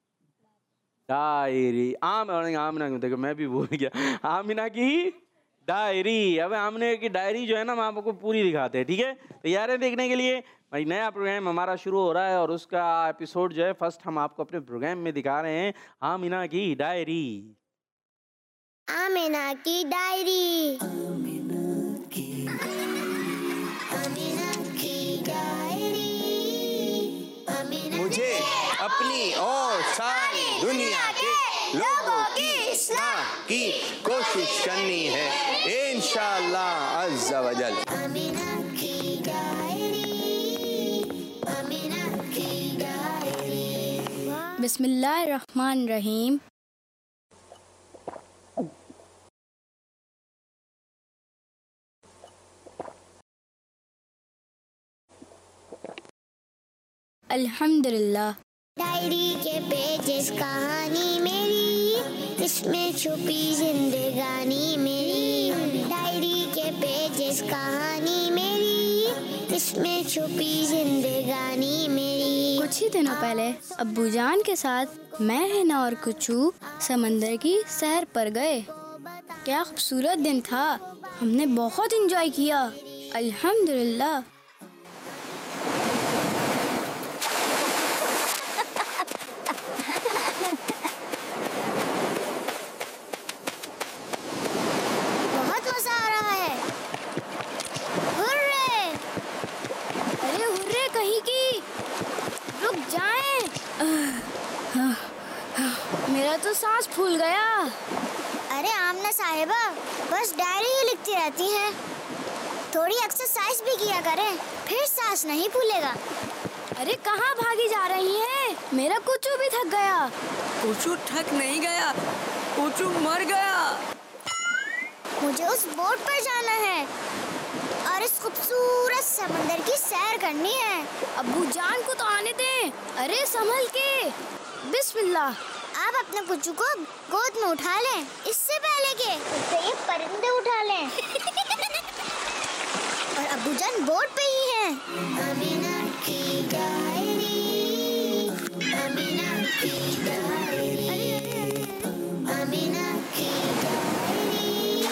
डायरी। आम आमना देखो, मैं भी भूल गया, आमिना की डायरी। अब आमने की डायरी जो है ना, हम आपको पूरी दिखाते हैं। ठीक है, तैयार है देखने के लिए? भाई नया प्रोग्राम हमारा शुरू हो रहा है और उसका एपिसोड जो है फर्स्ट हम आपको अपने प्रोग्राम में दिखा रहे हैं, आमिना की डायरी। आमिना की डायरी। मुझे अपनी और सारी दुनिया के लोगों की इस्लाह की कोशिश करनी है इंशाअल्लाह अज़्ज़ा वजल। बिस्मिल्लाहिर्रहमानिर्रहीम। अल्हम्दुलिल्लाह। डायरी के पेजेस कहानी मेरी, इसमें छुपी जिंदगानी मेरी। डायरी के पेजेस कहानी मेरी, इसमें छुपी जिंदगानी मेरी। कुछ ही दिनों पहले अब्बू जान के साथ मैं, हिना और कुचू समंदर की सैर पर गए। क्या खूबसूरत दिन था, हमने बहुत एंजॉय किया अल्हम्दुलिल्लाह। बहुत मजा आ रहा है। हुर्रे! अरे हुर्रे कहीं की, रुक जाएं। मेरा तो सांस फूल गया। अरे आमना साहिबा, बस डायरी ही लिखती रहती हैं। थोड़ी एक्सरसाइज भी किया करें, फिर सांस नहीं फूलेगा। अरे कहाँ भागी जा रही हैं? मेरा कुचू भी थक गया। कुचू थक नहीं गया, कुचू मर गया। मुझे उस बोट पर जाना है और इस खूबसूरत समंदर की सैर करनी है। अब्बू जान को तो आने दें। अरे संभल के, बिस्मिल्लाह। आप अपने कुचू को गोद में उठा लें, इससे पहले के उससे ये परिंदे उठा लें। और अब्बू जान बोट पे ही हैं। अमीना की डायरी, अमीना की डायरी, अमीना की डायरी।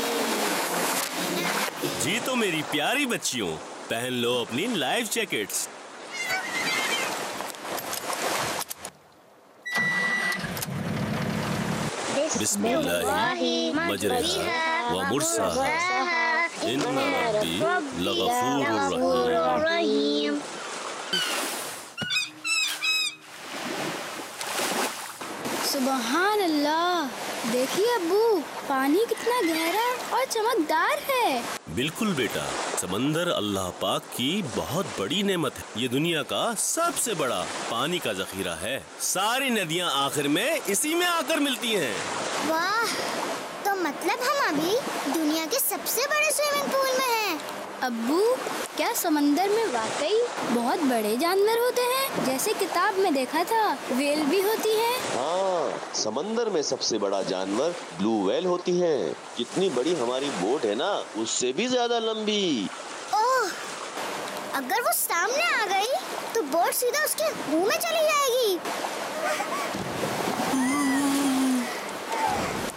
जी तो मेरी प्यारी बच्चियों, पहन लो अपनी लाइफ जैकेट्स। बिस्मिल्लाहि मजरिहा व मुरसाहा इन्ना रब्बी लगफूरुर रहीम। सुबहान अल्लाह, देखिए अब्बू, पानी कितना गहरा और चमकदार है। बिल्कुल बेटा, समंदर अल्लाह पाक की बहुत बड़ी नेमत है। ये दुनिया का सबसे बड़ा पानी का जखीरा है। सारी नदियाँ आखिर में इसी में आकर मिलती हैं। वाह, तो मतलब हम अभी दुनिया के सबसे बड़े स्विमिंग पूल में हैं। अब्बू, क्या समंदर में वाकई बहुत बड़े जानवर होते हैं? जैसे किताब में देखा था, व्हेल भी होती है। हाँ, समंदर में सबसे बड़ा जानवर ब्लू व्हेल होती है। जितनी बड़ी हमारी बोट है ना, उससे भी ज्यादा लंबी। ओह, अगर वो सामने आ गई तो बोट सीधा उसके मुंह में चली जाएगी।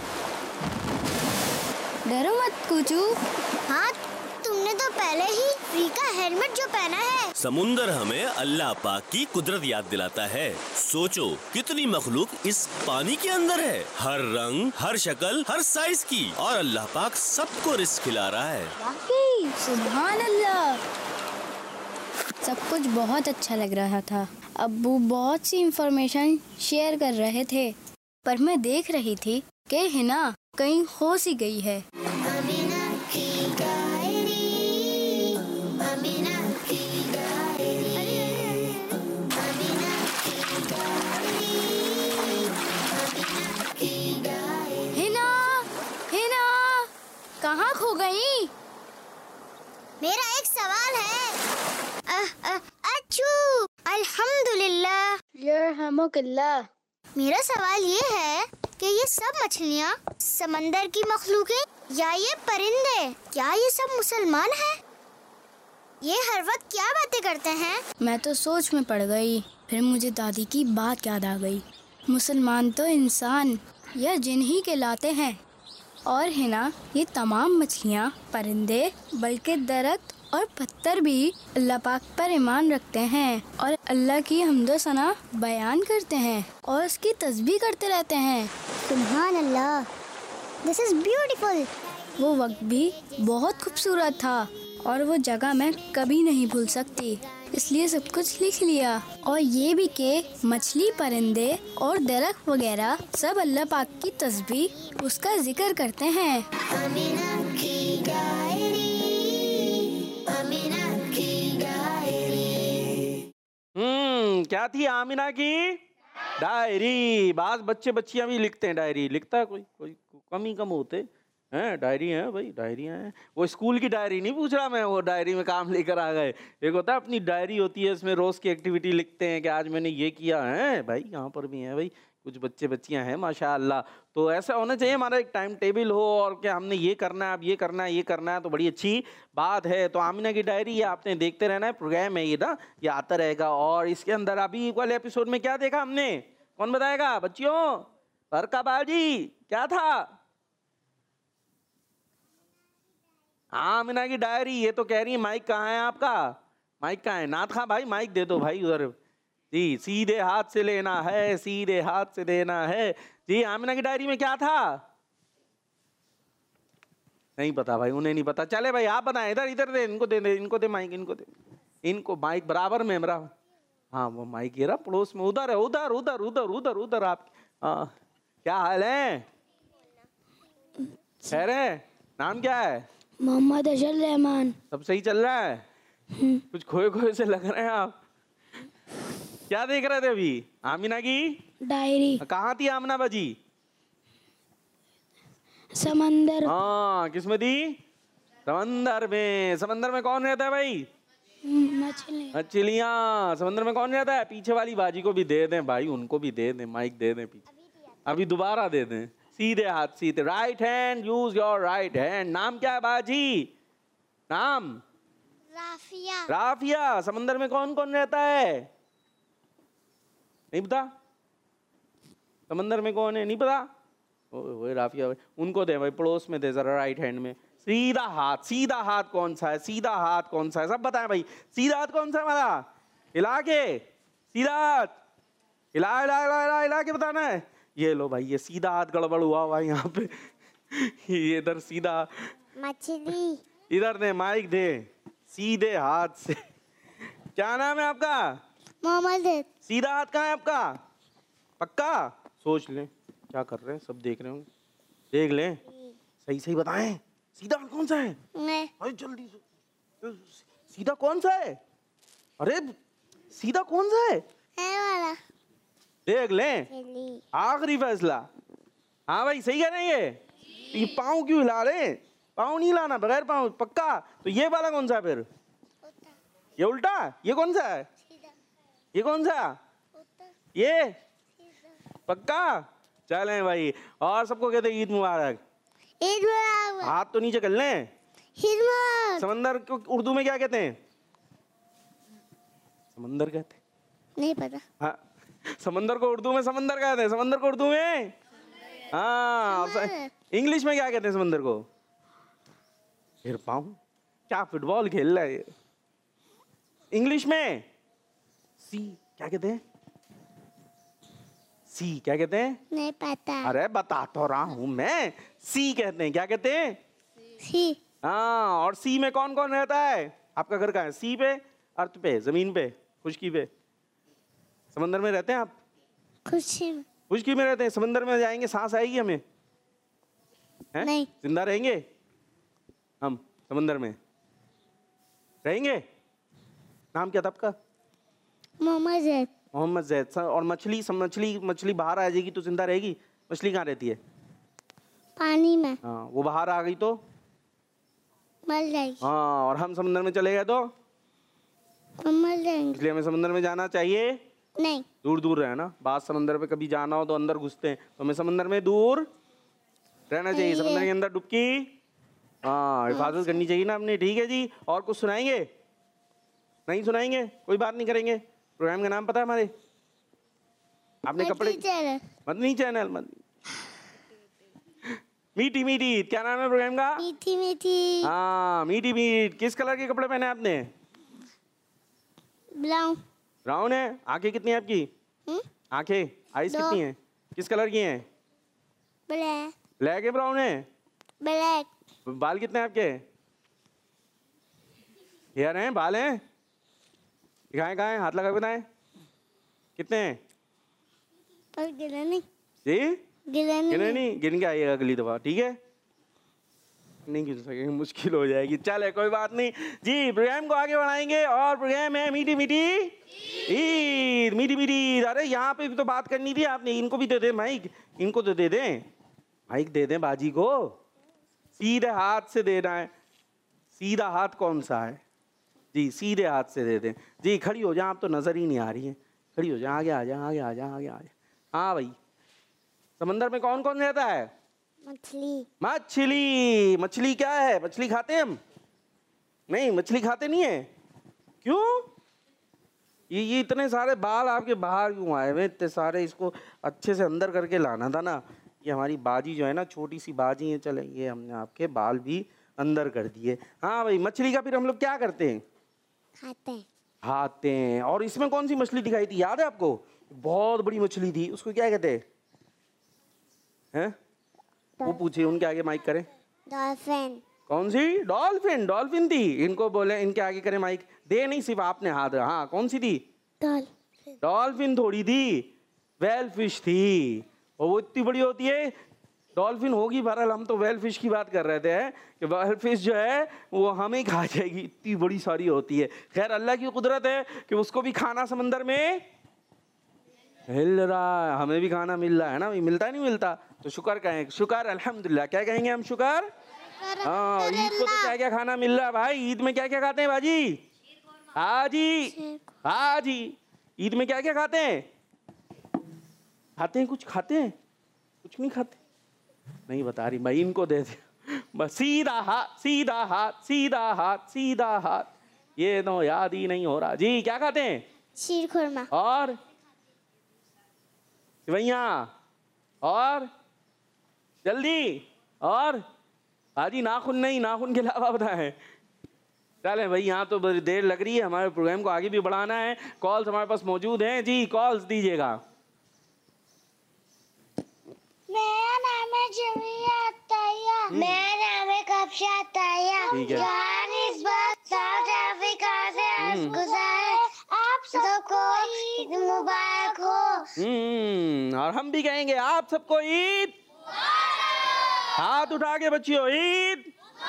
डरो मत कुचू। हाँ, तुमने तो पहले ही फ्री का हेलमेट जो पहना है। समुंदर हमें अल्लाह पाक की कुदरत याद दिलाता है। सोचो कितनी मखलूक इस पानी के अंदर है, हर रंग, हर शक्ल, हर साइज की, और अल्लाह पाक सबको रिस्क खिला रहा है। वाकई सुभान अल्लाह। सब कुछ बहुत अच्छा लग रहा था। अब्बू बहुत सी इंफॉर्मेशन शेयर कर रहे थे, पर मैं देख रही थी कि हिना कहीं खो सी गई है। हिना, हिना, कहाँ खो गई? मेरा एक सवाल है। अ, अ, अच्छू, अल्हम्दुलिल्लाह, यरहमुकल्लाह। मेरा सवाल ये है कि ये सब मछलियाँ समंदर की मखलूकें या ये परिंदे, क्या ये सब मुसलमान हैं? ये हर वक्त क्या बातें करते हैं? मैं तो सोच में पड़ गई। फिर मुझे दादी की बात याद आ गई। मुसलमान तो इंसान या जिन ही कहलाते हैं। और है ना, ये तमाम मछलियाँ, परिंदे, बल्कि दरख्त और पत्थर भी अल्लाह पाक पर ईमान रखते हैं और अल्लाह की हम्दो सना बयान करते हैं और उसकी तस्बीह करते रहते हैं। सुभान अल्लाह, दिस इज ब्यूटीफुल। वो वक्त भी बहुत खूबसूरत था और वो जगह मैं कभी नहीं भूल सकती, इसलिए सब कुछ लिख लिया। और ये भी कि मछली, परिंदे और दरख्त वगैरह सब अल्लाह पाक की तस्बीह, उसका जिक्र करते हैं। हम्म क्या थी आमिना की डायरी। बाज बच्चे बच्चियां भी लिखते हैं डायरी। लिखता है कोई? कोई कम ही कम होते हैं। डायरी है भाई, डायरियाँ हैं। वो स्कूल की डायरी नहीं पूछ रहा मैं, वो डायरी में काम लेकर आ गए। एक होता है अपनी डायरी होती है, इसमें रोज़ की एक्टिविटी लिखते हैं कि आज मैंने ये किया है। भाई यहाँ पर भी है भाई, कुछ बच्चे बच्चियाँ हैं माशाअल्लाह। तो ऐसा होना चाहिए हमारा एक टाइम टेबल हो और कि हमने ये करना है, अब ये करना है, ये करना है, तो बड़ी अच्छी बात है। तो आमिना की डायरी ये आपने देखते रहना है, प्रोग्राम है ये ना, ये आता रहेगा। और इसके अंदर अभी वाले एपिसोड में क्या देखा हमने, कौन बताएगा बच्चियों? बरका बाजी क्या था? आमिना की डायरी। ये तो कह रही है माइक कहाँ है आपका? माइक कहाँ है? नाथ खां भाई माइक दे दो भाई उधर जी। सीधे हाथ से लेना है, सीधे हाथ से देना है जी। आमिना की डायरी में क्या था? नहीं पता भाई, उन्हें नहीं पता। चले भाई आप बताएं। इधर इधर दे, इनको दे दे, इनको दे माइक, इनको दे, इनको माइक बराबर में मेरा। हाँ वो माइक ये रहा पड़ोस में, उधर है, उधर उधर उधर उधर उधर। आप आ, क्या हाल है? खैर है? नाम क्या है? मोहम्मद अशर रहमान। सब सही चल रहा है? कुछ खोए खोए से लग रहे हैं आप। क्या देख रहे थे अभी? आमिना की डायरी। कहाँ थी आमिना बाजी? समंदर। हाँ किसमें थी? समंदर में। समंदर में कौन रहता है भाई? मछली। मछलियाँ। समंदर में कौन रहता है? पीछे वाली बाजी को भी दे दें भाई, उनको भी दे दें, माइक दे दें पीछे, अभी दोबारा दे दें। सीधे हाथ, सीधे right hand, use your right hand. नाम क्या है बाजी? नाम? राफिया। राफिया। समंदर में कौन कौन रहता है? नहीं पता? समंदर में कौन है? नहीं पता? वो राफिया भाई, उनको दे भाई, पड़ोस में दे जरा, राइट हैंड में। सीधा हाथ। सीधा हाथ कौन सा है? सीधा हाथ कौन सा है? सब बताएं भाई। सीधा हाथ कौन सा है हमारा? हिला के। सीधा हाथ हिला हिला हिला हिला हिला के बताना है। ये लो भाई, ये सीधा हाथ गड़बड़ हुआ हुआ यहाँ पे। ये इधर सीधा मछली। इधर दे माइक दे, सीधे हाथ से। क्या नाम है आपका? मोहम्मद। सीधा हाथ कहाँ है आपका? पक्का? सोच लें क्या कर रहे हैं, सब देख रहे होंगे, देख लें, सही सही बताएं। सीधा हाथ कौन सा है? मैं। अरे जल्दी से, सीधा कौन सा है? अरे सीधा कौन सा है? है वाला। देख लें, आखिरी फैसला। हाँ भाई सही कह रहे हैं। ये ये पाँव क्यों हिला रहे? पाँव नहीं हिलाना, बगैर पाँव। पक्का? तो ये वाला कौन सा है फिर? ये उल्टा? ये कौन सा है? ये कौन सा? ये पक्का? चलें भाई, और सबको कहते हैं ईद मुबारक। ईद मुबारक। हाथ तो नीचे कर लें। ईद मुबारक। समंदर को उर्दू में क्या कहते हैं? समंदर कहते हैं? नहीं पता। हाँ, समंदर को उर्दू में समंदर कहते हैं। समंदर को उर्दू में हाँ, इंग्लिश में क्या कहते हैं समंदर को? फिर पाऊं क्या फुटबॉल खेल रहा है ये। इंग्लिश में सी क्या कहते हैं? सी क्या कहते हैं? नहीं पता। अरे बता तो रहा हूं मैं, सी कहते हैं। क्या कहते हैं? सी। हाँ, और सी में कौन कौन रहता है? आपका घर कहाँ है? सी पे, अर्थ पे, जमीन पे, खुशकी पे। समंदर में रहते हैं आप? खुशी में। खुशकी में रहते हैं। समंदर में जाएंगे सांस आएगी हमें? है? नहीं। जिंदा रहेंगे हम समंदर में? रहेंगे? नाम क्या था आपका? मोहम्मद जैद। मोहम्मद जैद। और मछली मछली मछली बाहर आ जाएगी तो जिंदा रहेगी? मछली कहाँ रहती है? पानी में। हाँ, वो बाहर आ गई तो मर जाएगी। हाँ, और हम समंदर में चले गए तो मर जाएंगे। इसलिए हमें समंदर में जाना चाहिए नहीं। दूर दूर रहना। बात समंदर पे कभी जाना हो तो अंदर घुसते हैं, तो हमें समंदर में दूर रहना चाहिए। समंदर के अंदर डुबकी हाँ हिफाजत करनी चाहिए ना अपनी। ठीक है जी, और कुछ सुनाएंगे? नहीं सुनाएंगे? कोई बात नहीं करेंगे। प्रोग्राम का नाम पता है हमारे? आपने कपड़े चैनल। मदनी चैनल। मदनी मीठी मीठी क्या नाम है प्रोग्राम का? मीठी मीठी। हाँ मीठी मीठी। किस कलर के कपड़े पहने आपने? ब्राउन। ब्राउन है। आंखें कितनी है आपकी? आंखें आईज कितनी है? किस कलर की हैं? ब्लैक। ब्लैक है ब्राउन है? ब्लैक। बाल कितने हैं आपके? हेयर हैं बाल हैं? दिखाएं कहाँ हैं? हाथ लगा के बताएं कितने हैं? पर गिना नहीं। जी गिना नहीं। गिने नहीं? गिन के आइएगा अगली दफा। ठीक है? नहीं गिन सकेंगे, मुश्किल हो जाएगी। चले कोई बात नहीं जी, प्रोग्राम को आगे बढ़ाएंगे। और प्रोग्राम है मीठी मीठी ईद। मीठी मीठी ईद। अरे यहाँ पे भी तो बात करनी थी आपने। इनको भी दे दे माइक, इनको तो दे दें माइक, दे दें बाजी को। सीधे हाथ से देना है। सीधा हाथ कौन सा है जी? सीधे हाथ से दे दें जी। खड़ी हो जाए, आप तो नजर ही नहीं आ रही है। खड़ी हो जाए, आगे आ जाए, आगे आ जाए, आगे आ जाए। हाँ भाई, समंदर में कौन कौन रहता है? मछली। मछली। मछली क्या है? मछली खाते हैं हम? नहीं, मछली खाते नहीं है। क्यों? ये ये इतने सारे बाल आपके बाहर क्यों आए हुए इतने सारे? इसको अच्छे से अंदर करके लाना था ना। ये हमारी बाजी जो है ना, छोटी सी बाजी है। चले, ये हमने आपके बाल भी अंदर कर दिए। हाँ भाई, मछली का फिर हम लोग क्या करते हैं? खाते हैं। खाते हैं। और इसमें कौन सी मछली दिखाई थी, याद है आपको? बहुत बड़ी मछली थी, उसको क्या कहते हैं? हैं? वो पूछिए, उनके आगे माइक करें। डॉल्फिन। कौन सी? डॉल्फिन। डॉल्फिन थी। इनको बोले, इनके आगे करें माइक। दे नहीं, सिर्फ आपने हाथ। हाँ, कौन सी थी? डॉल्फिन। डॉल्फिन थोड़ी थी, वेल फिश थी। और वो इतनी बड़ी होती है। डॉल्फिन होगी, बहरहाल हम तो वेल फिश की बात कर रहे थे कि वेल फिश जो है वो हमें खा जाएगी, इतनी बड़ी सारी होती है। खैर, अल्लाह की कुदरत है कि उसको भी खाना समंदर में मिल रहा है। हमें भी खाना मिल रहा है ना। मिलता नहीं मिलता तो शुक्र कहें, शुक्र अल्हम्दुलिल्लाह। क्या कहेंगे हम? शुक्र। हाँ, ईद को तो क्या क्या खाना मिल रहा है भाई? ईद में क्या क्या खाते हैं बाजी? हाँ जी, हाँ जी। ईद में क्या क्या खाते हैं? खाते हैं कुछ? खाते हैं कुछ? नहीं खाते? नहीं बता रही भाई, इनको दे दे बस। सीधा हाथ, सीधा हाथ, सीधा हाथ, सीधा हाथ। ये तो याद ही नहीं हो रहा जी। क्या खाते हैं? शीर खुरमा। और सिवैया। और जल्दी। और बाजी नाखून नहीं, नाखून के अलावा बताएं। चले भाई, यहाँ तो बड़ी देर लग रही है, हमारे प्रोग्राम को आगे भी बढ़ाना है। कॉल्स हमारे पास मौजूद हैं जी, कॉल्स दीजिएगा। मेरा नाम है जमिया अताया। मेरा नाम है कब्शा अताया। ठीक है। जोहानिसबर्ग, साउथ अफ्रीका से गुजारे। आप सबको ईद मुबारक हो। हम्म, और हम भी कहेंगे आप सबको ईद। हाथ उठा के बच्चियों, ईद।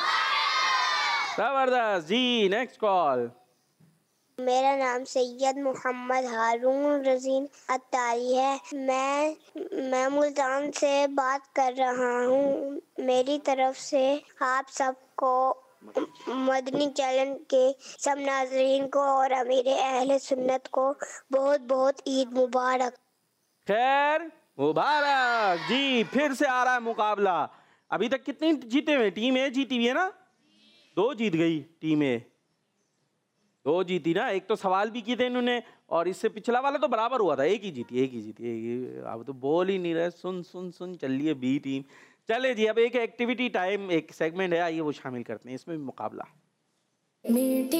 जबरदस्त जी। Next call. मेरा नाम सैयद मोहम्मद हारून रजीन अत्तारी है। मैं मैं मुल्तान से बात कर रहा हूँ। मेरी तरफ से आप सबको, मदनी चैनल के सब नाज़रीन को और अमीर अहले सुन्नत को बहुत बहुत ईद मुबारक। खैर मुबारक जी। फिर से आ रहा है मुकाबला। अभी तक कितनी जीते हुए? टीम ए जीती हुई है ना? दो जीत गई टीम ए। दो जीती ना। एक तो सवाल भी किए थे इन्होंने, और इससे पिछला वाला तो बराबर हुआ था। एक ही जीती, एक ही जीती। एक ही। अब तो बोल ही नहीं रहे। सुन सुन सुन चल रही है बी टीम। चले जी, अब एक एक्टिविटी टाइम एक सेगमेंट है, आइए वो शामिल करते हैं, इसमें भी मुकाबला। मीठी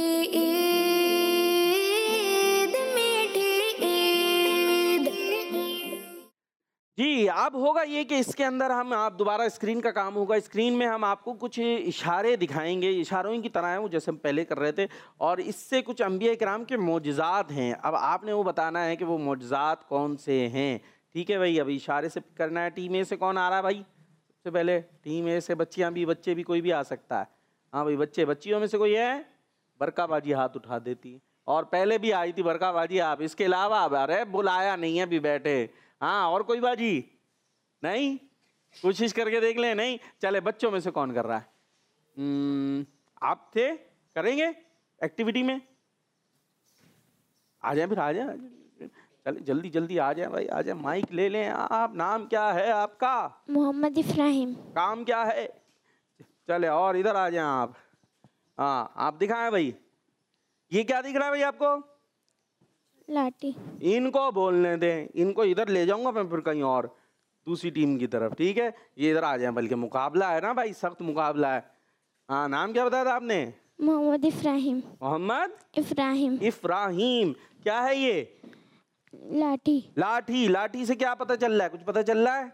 ईद मीठी ईद। जी, अब होगा ये कि इसके अंदर हम आप दोबारा स्क्रीन का काम होगा, स्क्रीन में हम आपको कुछ इशारे दिखाएंगे, इशारों की तरह है वो जैसे हम पहले कर रहे थे, और इससे कुछ अंबिया किराम के मोजज़ात हैं। अब आपने वो बताना है कि वो मोजज़ात कौन से हैं। ठीक है भाई, अभी इशारे से करना है। टीम ए से कौन आ रहा है भाई? सबसे पहले टीम ए से बच्चियाँ भी, बच्चे भी, कोई भी आ सकता है। हाँ भाई बच्चे, बच्चियों में से कोई है? बरका बाजी हाथ उठा देती, और पहले भी आई थी बरका बाजी आप, इसके अलावा अरे बुलाया नहीं है, अभी बैठे। हाँ, और कोई बाजी नहीं? कोशिश करके देख लें। नहीं, चले बच्चों में से कौन कर रहा है? hmm, आप थे, करेंगे एक्टिविटी में? आ जाए फिर, आ जाए, चले जल्दी जल्दी आ जाए भाई, आ जाए, माइक ले लें आप। नाम क्या है आपका? मोहम्मद इफ्राहिम। काम क्या है? चले और इधर आ जाए आप। हाँ, आप दिखाएं भाई, ये क्या दिख रहा है भाई आपको? लाठी। इनको बोलने दें, इनको इधर ले जाऊंगा मैं फिर कहीं और, दूसरी टीम की तरफ। ठीक है, ये इधर आ जाए, बल्कि मुकाबला है ना भाई, सख्त मुकाबला है। हाँ, नाम क्या बताया था आपने? मोहम्मद इफ्राहिम। मोहम्मद इफ्राहिम। इफ्राहिम। क्या है ये? लाठी। लाठी। लाठी से क्या पता चल रहा है? कुछ पता चल रहा है?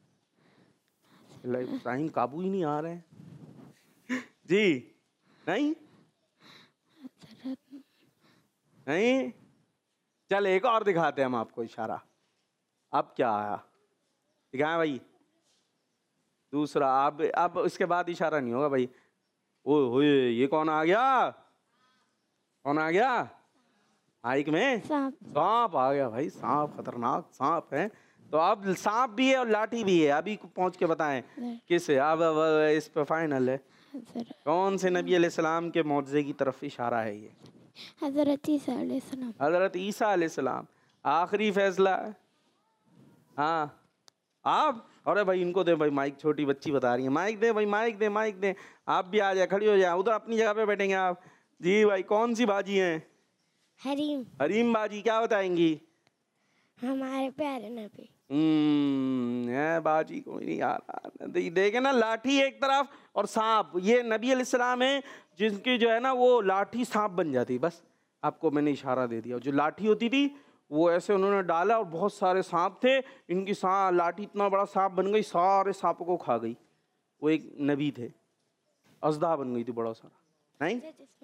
इफ्राहिम काबू ही नहीं आ रहे हैं जी। नहीं नहीं, चल एक और दिखाते हैं हम आपको इशारा। अब क्या आया दिखाएं भाई, दूसरा। अब अब इसके बाद इशारा नहीं होगा भाई। ओ होए, ये कौन आ गया? कौन आ गया? माइक में सांप। सांप आ गया भाई, सांप, खतरनाक सांप है। तो अब सांप भी है और लाठी भी है। अभी पहुंच के बताएं किस, अब, अब इस पे फाइनल है। कौन से नबी अलैहिस्सलाम के मौजज़े की तरफ इशारा है ये? हज़रत ईसा अलैहिस्सलाम। हज़रत ईसा अलैहिस्सलाम। आखिरी फैसला है। हाँ, आप, अरे भाई इनको दे भाई माइक, छोटी बच्ची बता रही है, माइक दे भाई, माइक दे, माइक दे। आप भी आ जाए, खड़ी हो जाए, उधर अपनी जगह पे बैठेंगे आप। जी भाई, कौन सी बाजी हैं? हरीम। हरीम बाजी। क्या बताएंगी? हमारे प्यारे नबी। हम्म, है बाजी कोई नहीं आ रहा। देखे ना, लाठी एक तरफ और सांप। ये नबी अलैहिस्सलाम है जिनकी जो है ना वो लाठी सांप बन जाती। बस आपको मैंने इशारा दे दिया। जो लाठी होती थी वो ऐसे उन्होंने डाला और बहुत सारे सांप थे, इनकी सांप लाठी इतना बड़ा सांप बन गई, सारे सांपों को खा गई। वो एक नबी थे, अजदा बन गई थी बड़ा सारा। नहीं,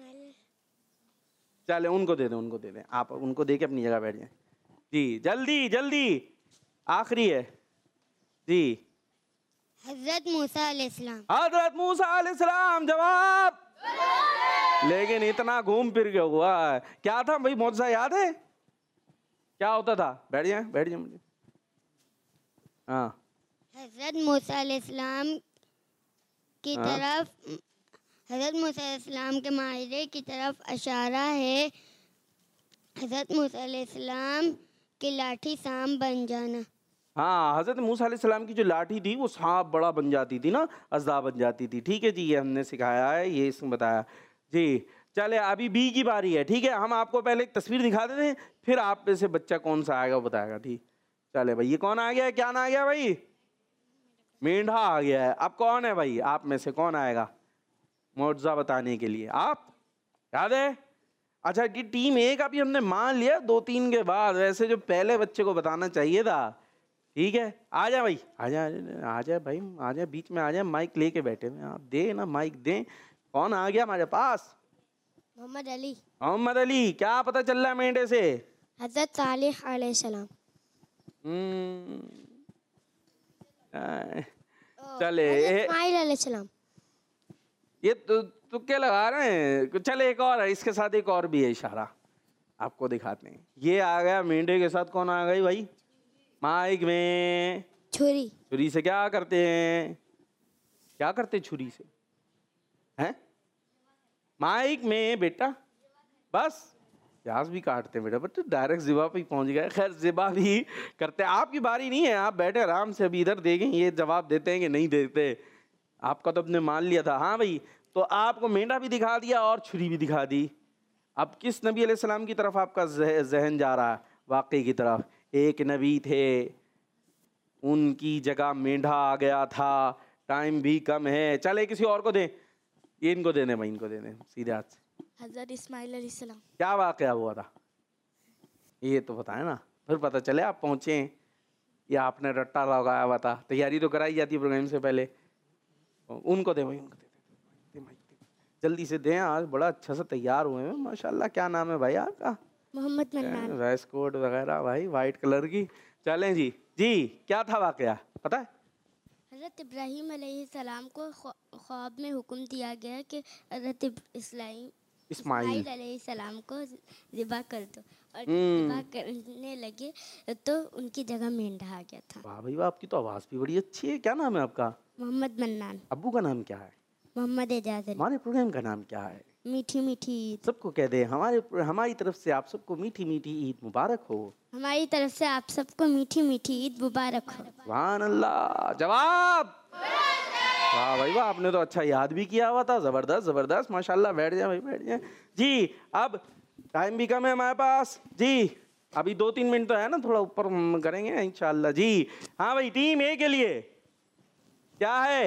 चले उनको दे दें, उनको दे दें, आप उनको दे के अपनी जगह बैठ जाए। जी जल्दी जल्दी, आखिरी है जी। हज़रत मूसा अलैहिस्सलाम। हज़रत मूसा अलैहिस्सलाम जवाब, लेकिन इतना घूम फिर के हुआ। क्या था भाई मौजज़ा याद है? क्या होता था? बैठ जाए, बैठ जाए मुझे। हाँ, हज़रत मूसा अलैहिस्सलाम की हाँ? तरफ, हज़रत मूसा अलैहिस्सलाम के मायरे की तरफ इशारा है। हज़रत मूसा अलैहिस्सलाम की लाठी सांप बन जाना। हाँ, हज़रत मूसा अलैहिस्सलाम की जो लाठी थी वो सांप बड़ा बन जाती थी ना, अज़दा बन जाती थी। ठीक है जी, ये हमने सिखाया है, ये इसमें बताया जी। चले अभी बी की बारी है। ठीक है, हम आपको पहले एक तस्वीर दिखा देते हैं, फिर आप में से बच्चा कौन सा आएगा वो बताएगा। ठीक, चले भाई, ये कौन आ गया है? क्या ना आ गया भाई? मेंढा आ गया है। अब कौन है भाई आप में से, कौन आएगा मौजज़ा बताने के लिए? आप याद है? अच्छा, ये टीम ए का भी हमने मान लिया दो तीन के बाद, वैसे जो पहले बच्चे को बताना चाहिए था। ठीक है, आ जा भाई, आ जा, आ जा भाई, आ जा बीच में, आ जा, माइक लेके बैठे हुए आप, दे ना माइक दे। कौन आ गया हमारे पास? मोहम्मद अली। मोहम्मद अली। क्या पता चल रहा है मेंढे से? हज़रत सालिह अलैहिस्सलाम। हम्म, चले इस्माइल अलैहिस्सलाम। ये तो तुक्के लगा रहे हैं। चले एक और है, इसके साथ एक और भी है इशारा, आपको दिखाते हैं। ये आ गया मेंढे के साथ, कौन आ गई भाई माइक में? छुरी। छुरी से क्या करते हैं? क्या करते छुरी से? हैं माइक में बेटा? बस प्याज भी काटते हैं बेटा, बट डायरेक्ट ज़िबा पे ही पहुंच गए। खैर ज़िबा भी करते हैं। आपकी बारी नहीं है, आप बैठे आराम से, अभी इधर देखें ये जवाब देते हैं कि नहीं देते। आपका तो अपने मान लिया था। हाँ भाई, तो आपको मेंढा भी दिखा दिया और छुरी भी दिखा दी। अब किस नबी अलैहिस्सलाम की तरफ आपका जहन जा रहा है? वाकई की तरफ। एक नबी थे, उनकी जगह मेंढा आ गया था। टाइम भी कम है। चले किसी और को दें, ये इनको दे दें भाई, इनको दे दें सीधे हाथ से। हजरत इस्माइल अलैहिस्सलाम। क्या वाकया हुआ था ये तो बताए ना, फिर पता चले आप पहुँचे या आपने रट्टा लगाया हुआ था। तैयारी तो कराई जाती है प्रोग्राम से पहले। उनको दे भाई, उनको दे, दे, दे, दे, जल्दी से दें। आज बड़ा अच्छा से तैयार हुए हैं माशाल्लाह। क्या नाम है भाई आपका? मोहम्मद मन्नान। वेस्ट कोट वगैरह भाई वाइट कलर की। चलें जी जी, क्या था वाकया पता है? हज़रत इब्राहीम अलैहिस्सलाम को ख्वाब में हुक्म दिया गया कि हज़रत इस्लाम इस्माइल अलैहिस्सलाम को ज़िबा कर दो, और ज़िबा करने लगे तो उनकी जगह मेंढा आ गया था। वाह भाई वाह, आपकी तो आवाज़ भी बड़ी अच्छी है। क्या नाम है आपका? मोहम्मद मन्नान। अब्बू का नाम क्या है? मोहम्मद एजाज। हमारे प्रोग्राम का नाम क्या है? मीठी मीठी ईद। सबको कह दे हमारे हमारी तरफ से आप सबको मीठी मीठी ईद मुबारक हो। हमारी तरफ से आप सबको मीठी मीठी ईद मुबारक हो। सुभान अल्लाह। जवाब? वाह भाई वाह, आपने तो अच्छा याद भी किया हुआ था। जबरदस्त जबरदस्त माशाल्लाह। बैठ जाए भाई, बैठ जाए जी। अब टाइम भी कम है हमारे पास जी, अभी दो तीन मिनट तो है ना, थोड़ा ऊपर करेंगे इंशाल्लाह जी। हाँ भाई, टीम ए के लिए क्या है?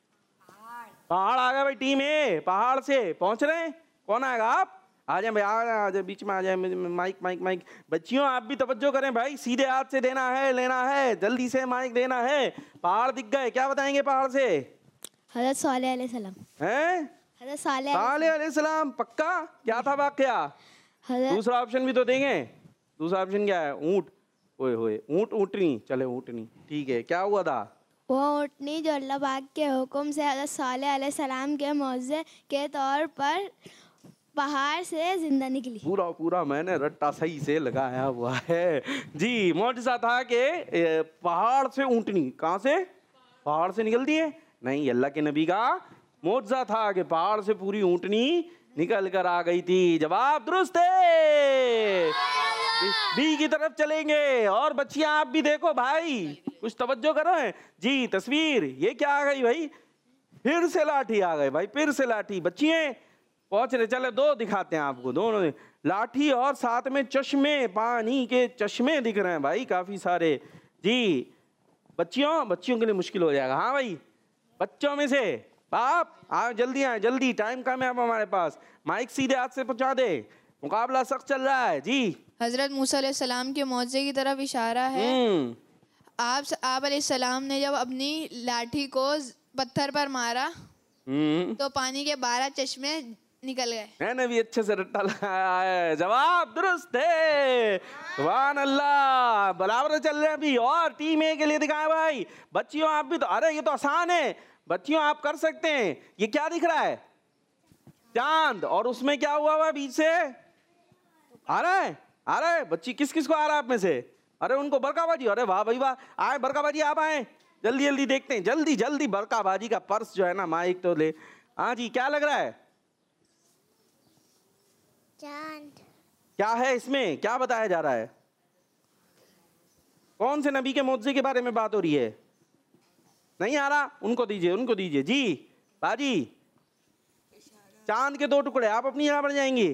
पहाड़ आ गया भाई। टीम ए पहाड़ से पहुंच रहे हैं। कौन आएगा? आप आ जाए भाई, आ जाए, आ जाए बीच में आ जाए। Mic mic mic. बच्चियों आप भी तवज्जो करें भाई, सीधे हाथ से देना है, लेना है, जल्दी से माइक देना है। पहाड़ दिख गए, क्या बताएंगे पहाड़ से? हज़रत सालेह अलैहिस्सलाम। हैं? हज़रत सालेह सालेह अलैहिस्सलाम। पक्का? क्या था वाकया? दूसरा ऑप्शन भी तो देंगे। दूसरा ऑप्शन क्या है? ऊंट। ओए होए, ऊंट ऊँटनी। चले ऊँटनी, ठीक है। क्या हुआ था? वो ऊँटनी जो अल्लाह पाक के हुक्म से हज़रत सालेह अलैहिस्सलाम के मौज़े के तौर पर पहाड़ से जिंदा निकली। पूरा पूरा मैंने रट्टा सही से लगाया हुआ है जी। मौजज़ा था कि पहाड़ से ऊँटनी, कहाँ से? पहाड़ से निकलती है? नहीं, अल्लाह के नबी का मौजज़ा था कि पहाड़ से पूरी ऊँटनी निकल कर आ गई थी। जवाब दुरुस्त है। बी की तरफ चलेंगे। और बच्चियां आप भी देखो भाई, कुछ तवज्जो करो जी। तस्वीर ये क्या आ गई भाई? फिर से लाठी आ गई भाई, फिर से लाठी। बच्चियां पहुंच रहे, चले दो दिखाते हैं आपको। दोनों लाठी और साथ में चश्मे, पानी के चश्मे दिख रहे हैं भाई काफी सारे जी। बच्चियों बच्चियों के लिए मुश्किल हो जाएगा। हाँ भाई, बच्चों में से आप आए, जल्दी आए, जल्दी। टाइम कम है अब हमारे पास। माइक सीधे हाथ से पहुंचा दे, मुकाबला सख्त चल रहा है जी। हजरत मूसा अलैहिस्सलाम के मौजे की तरफ इशारा है। आप आप अलैहिस्सलाम ने जब अपनी लाठी को पत्थर पर मारा तो पानी के बारह चश्मे निकल गए। मैंने भी अच्छे से रट्टा लगाया है। जवाब दुरुस्त है। सुभान अल्लाह, बराबर चल रहे हैं अभी। और टीम ए के लिए दिखाए भाई। बच्चियों आप भी तो, अरे ये तो आसान है बच्चियों, आप कर सकते हैं। ये क्या दिख रहा है? चांद। और उसमें क्या हुआ हुआ बीच से? आ रहा है? आ रहा है बच्ची? किस किस को आ रहा है आप में से? अरे उनको बरका बाजी। अरे वाह भाई वाह, आए बरका बाजी, आप आए जल्दी जल्दी। देखते हैं जल्दी जल्दी बरका बाजी का पर्स जो है ना, माइक तो ले। हाँ जी, क्या लग रहा है? चांद। क्या है इसमें? क्या बताया जा रहा है? कौन से नबी के मौजज़े के बारे में बात हो रही है? नहीं आ रहा? उनको दीजिए, उनको दीजिए जी। बाजी, चांद के दो टुकड़े, आप अपनी जगह पर जाएंगी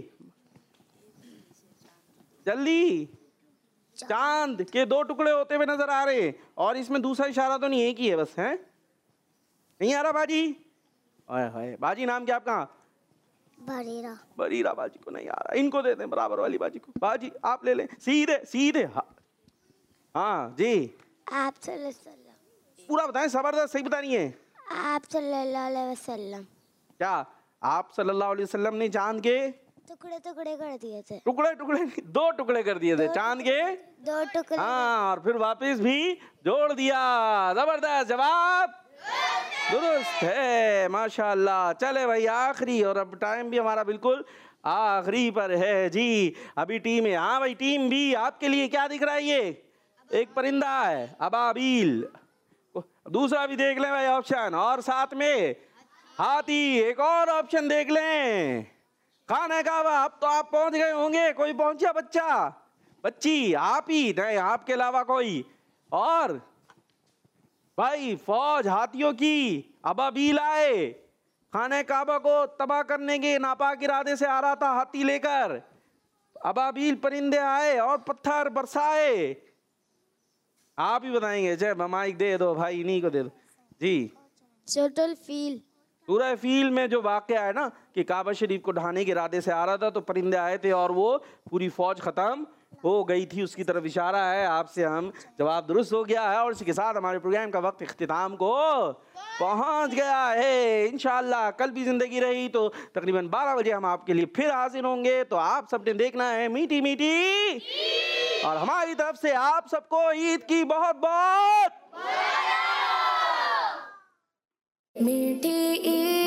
जल्दी। चांद के दो टुकड़े होते हुए नजर आ रहे हैं। और इसमें दूसरा इशारा तो नहीं, एक ही है बस। है नहीं आ रहा बाजी? ओए होए, बाजी नाम क्या आपका? बरीरा। बरीरा। बाजी को नहीं आ रहा, इनको दे दें बराबर वाली बाजी को। बाजी आप ले लें सीधे सीधे। हाँ, हाँ जी। आप सल्लल्लाहु अलैहि वसल्लम। पूरा बताएं, जबरदस्त, सही बता रही है। आप सल्लल्लाहु अलैहि वसल्लम। क्या आप सल्लल्लाहु अलैहि वसल्लम ने चांद के टुकड़े टुकड़े कर दिए थे? टुकड़े टुकड़े दो टुकड़े कर दिए थे चांद के। दो टुकड़े। हाँ, और फिर वापस भी जोड़ दिया। जबरदस्त, जवाब दुरुस्त है माशाल्लाह। चले भाई आखिरी, और अब टाइम भी हमारा बिल्कुल आखिरी पर है जी। अभी टीम है। हाँ भाई, टीम बी आपके लिए क्या दिख रहा है? ये एक परिंदा है, अबाबील। दूसरा भी देख लें भाई ऑप्शन, और साथ में हाथी। एक और ऑप्शन देख लें, खाने का। अब तो आप पहुंच गए होंगे। कोई पहुंचा बच्चा, बच्ची? आप ही नहीं, आपके अलावा कोई और? भाई फौज हाथियों की, अबाबील आए, खाने काबा को तबाह करने के नापाक इरादे से आ रहा था हाथी लेकर। अबाबील परिंदे आए और पत्थर बरसाए। आप ही बताएंगे। जय माइक दे दो भाई, इन्हीं को दे दो जी। टोटल फील। सूरह फील में जो वाक़या है ना कि काबा शरीफ को ढाने के इरादे से आ रहा था तो परिंदे आए थे और वो पूरी फौज खत्म हो गई थी, उसकी तरफ इशारा है। आपसे हम जवाब दुरुस्त हो गया है और इसी के साथ हमारे प्रोग्राम का वक्त इख्तिताम को पहुंच गया है। इंशाअल्लाह कल भी जिंदगी रही तो तकरीबन बारह बजे हम आपके लिए फिर हाजिर होंगे। तो आप सबने देखना है मीठी मीठी, और हमारी तरफ से आप सबको ईद की बहुत बहुत मीठी ईद।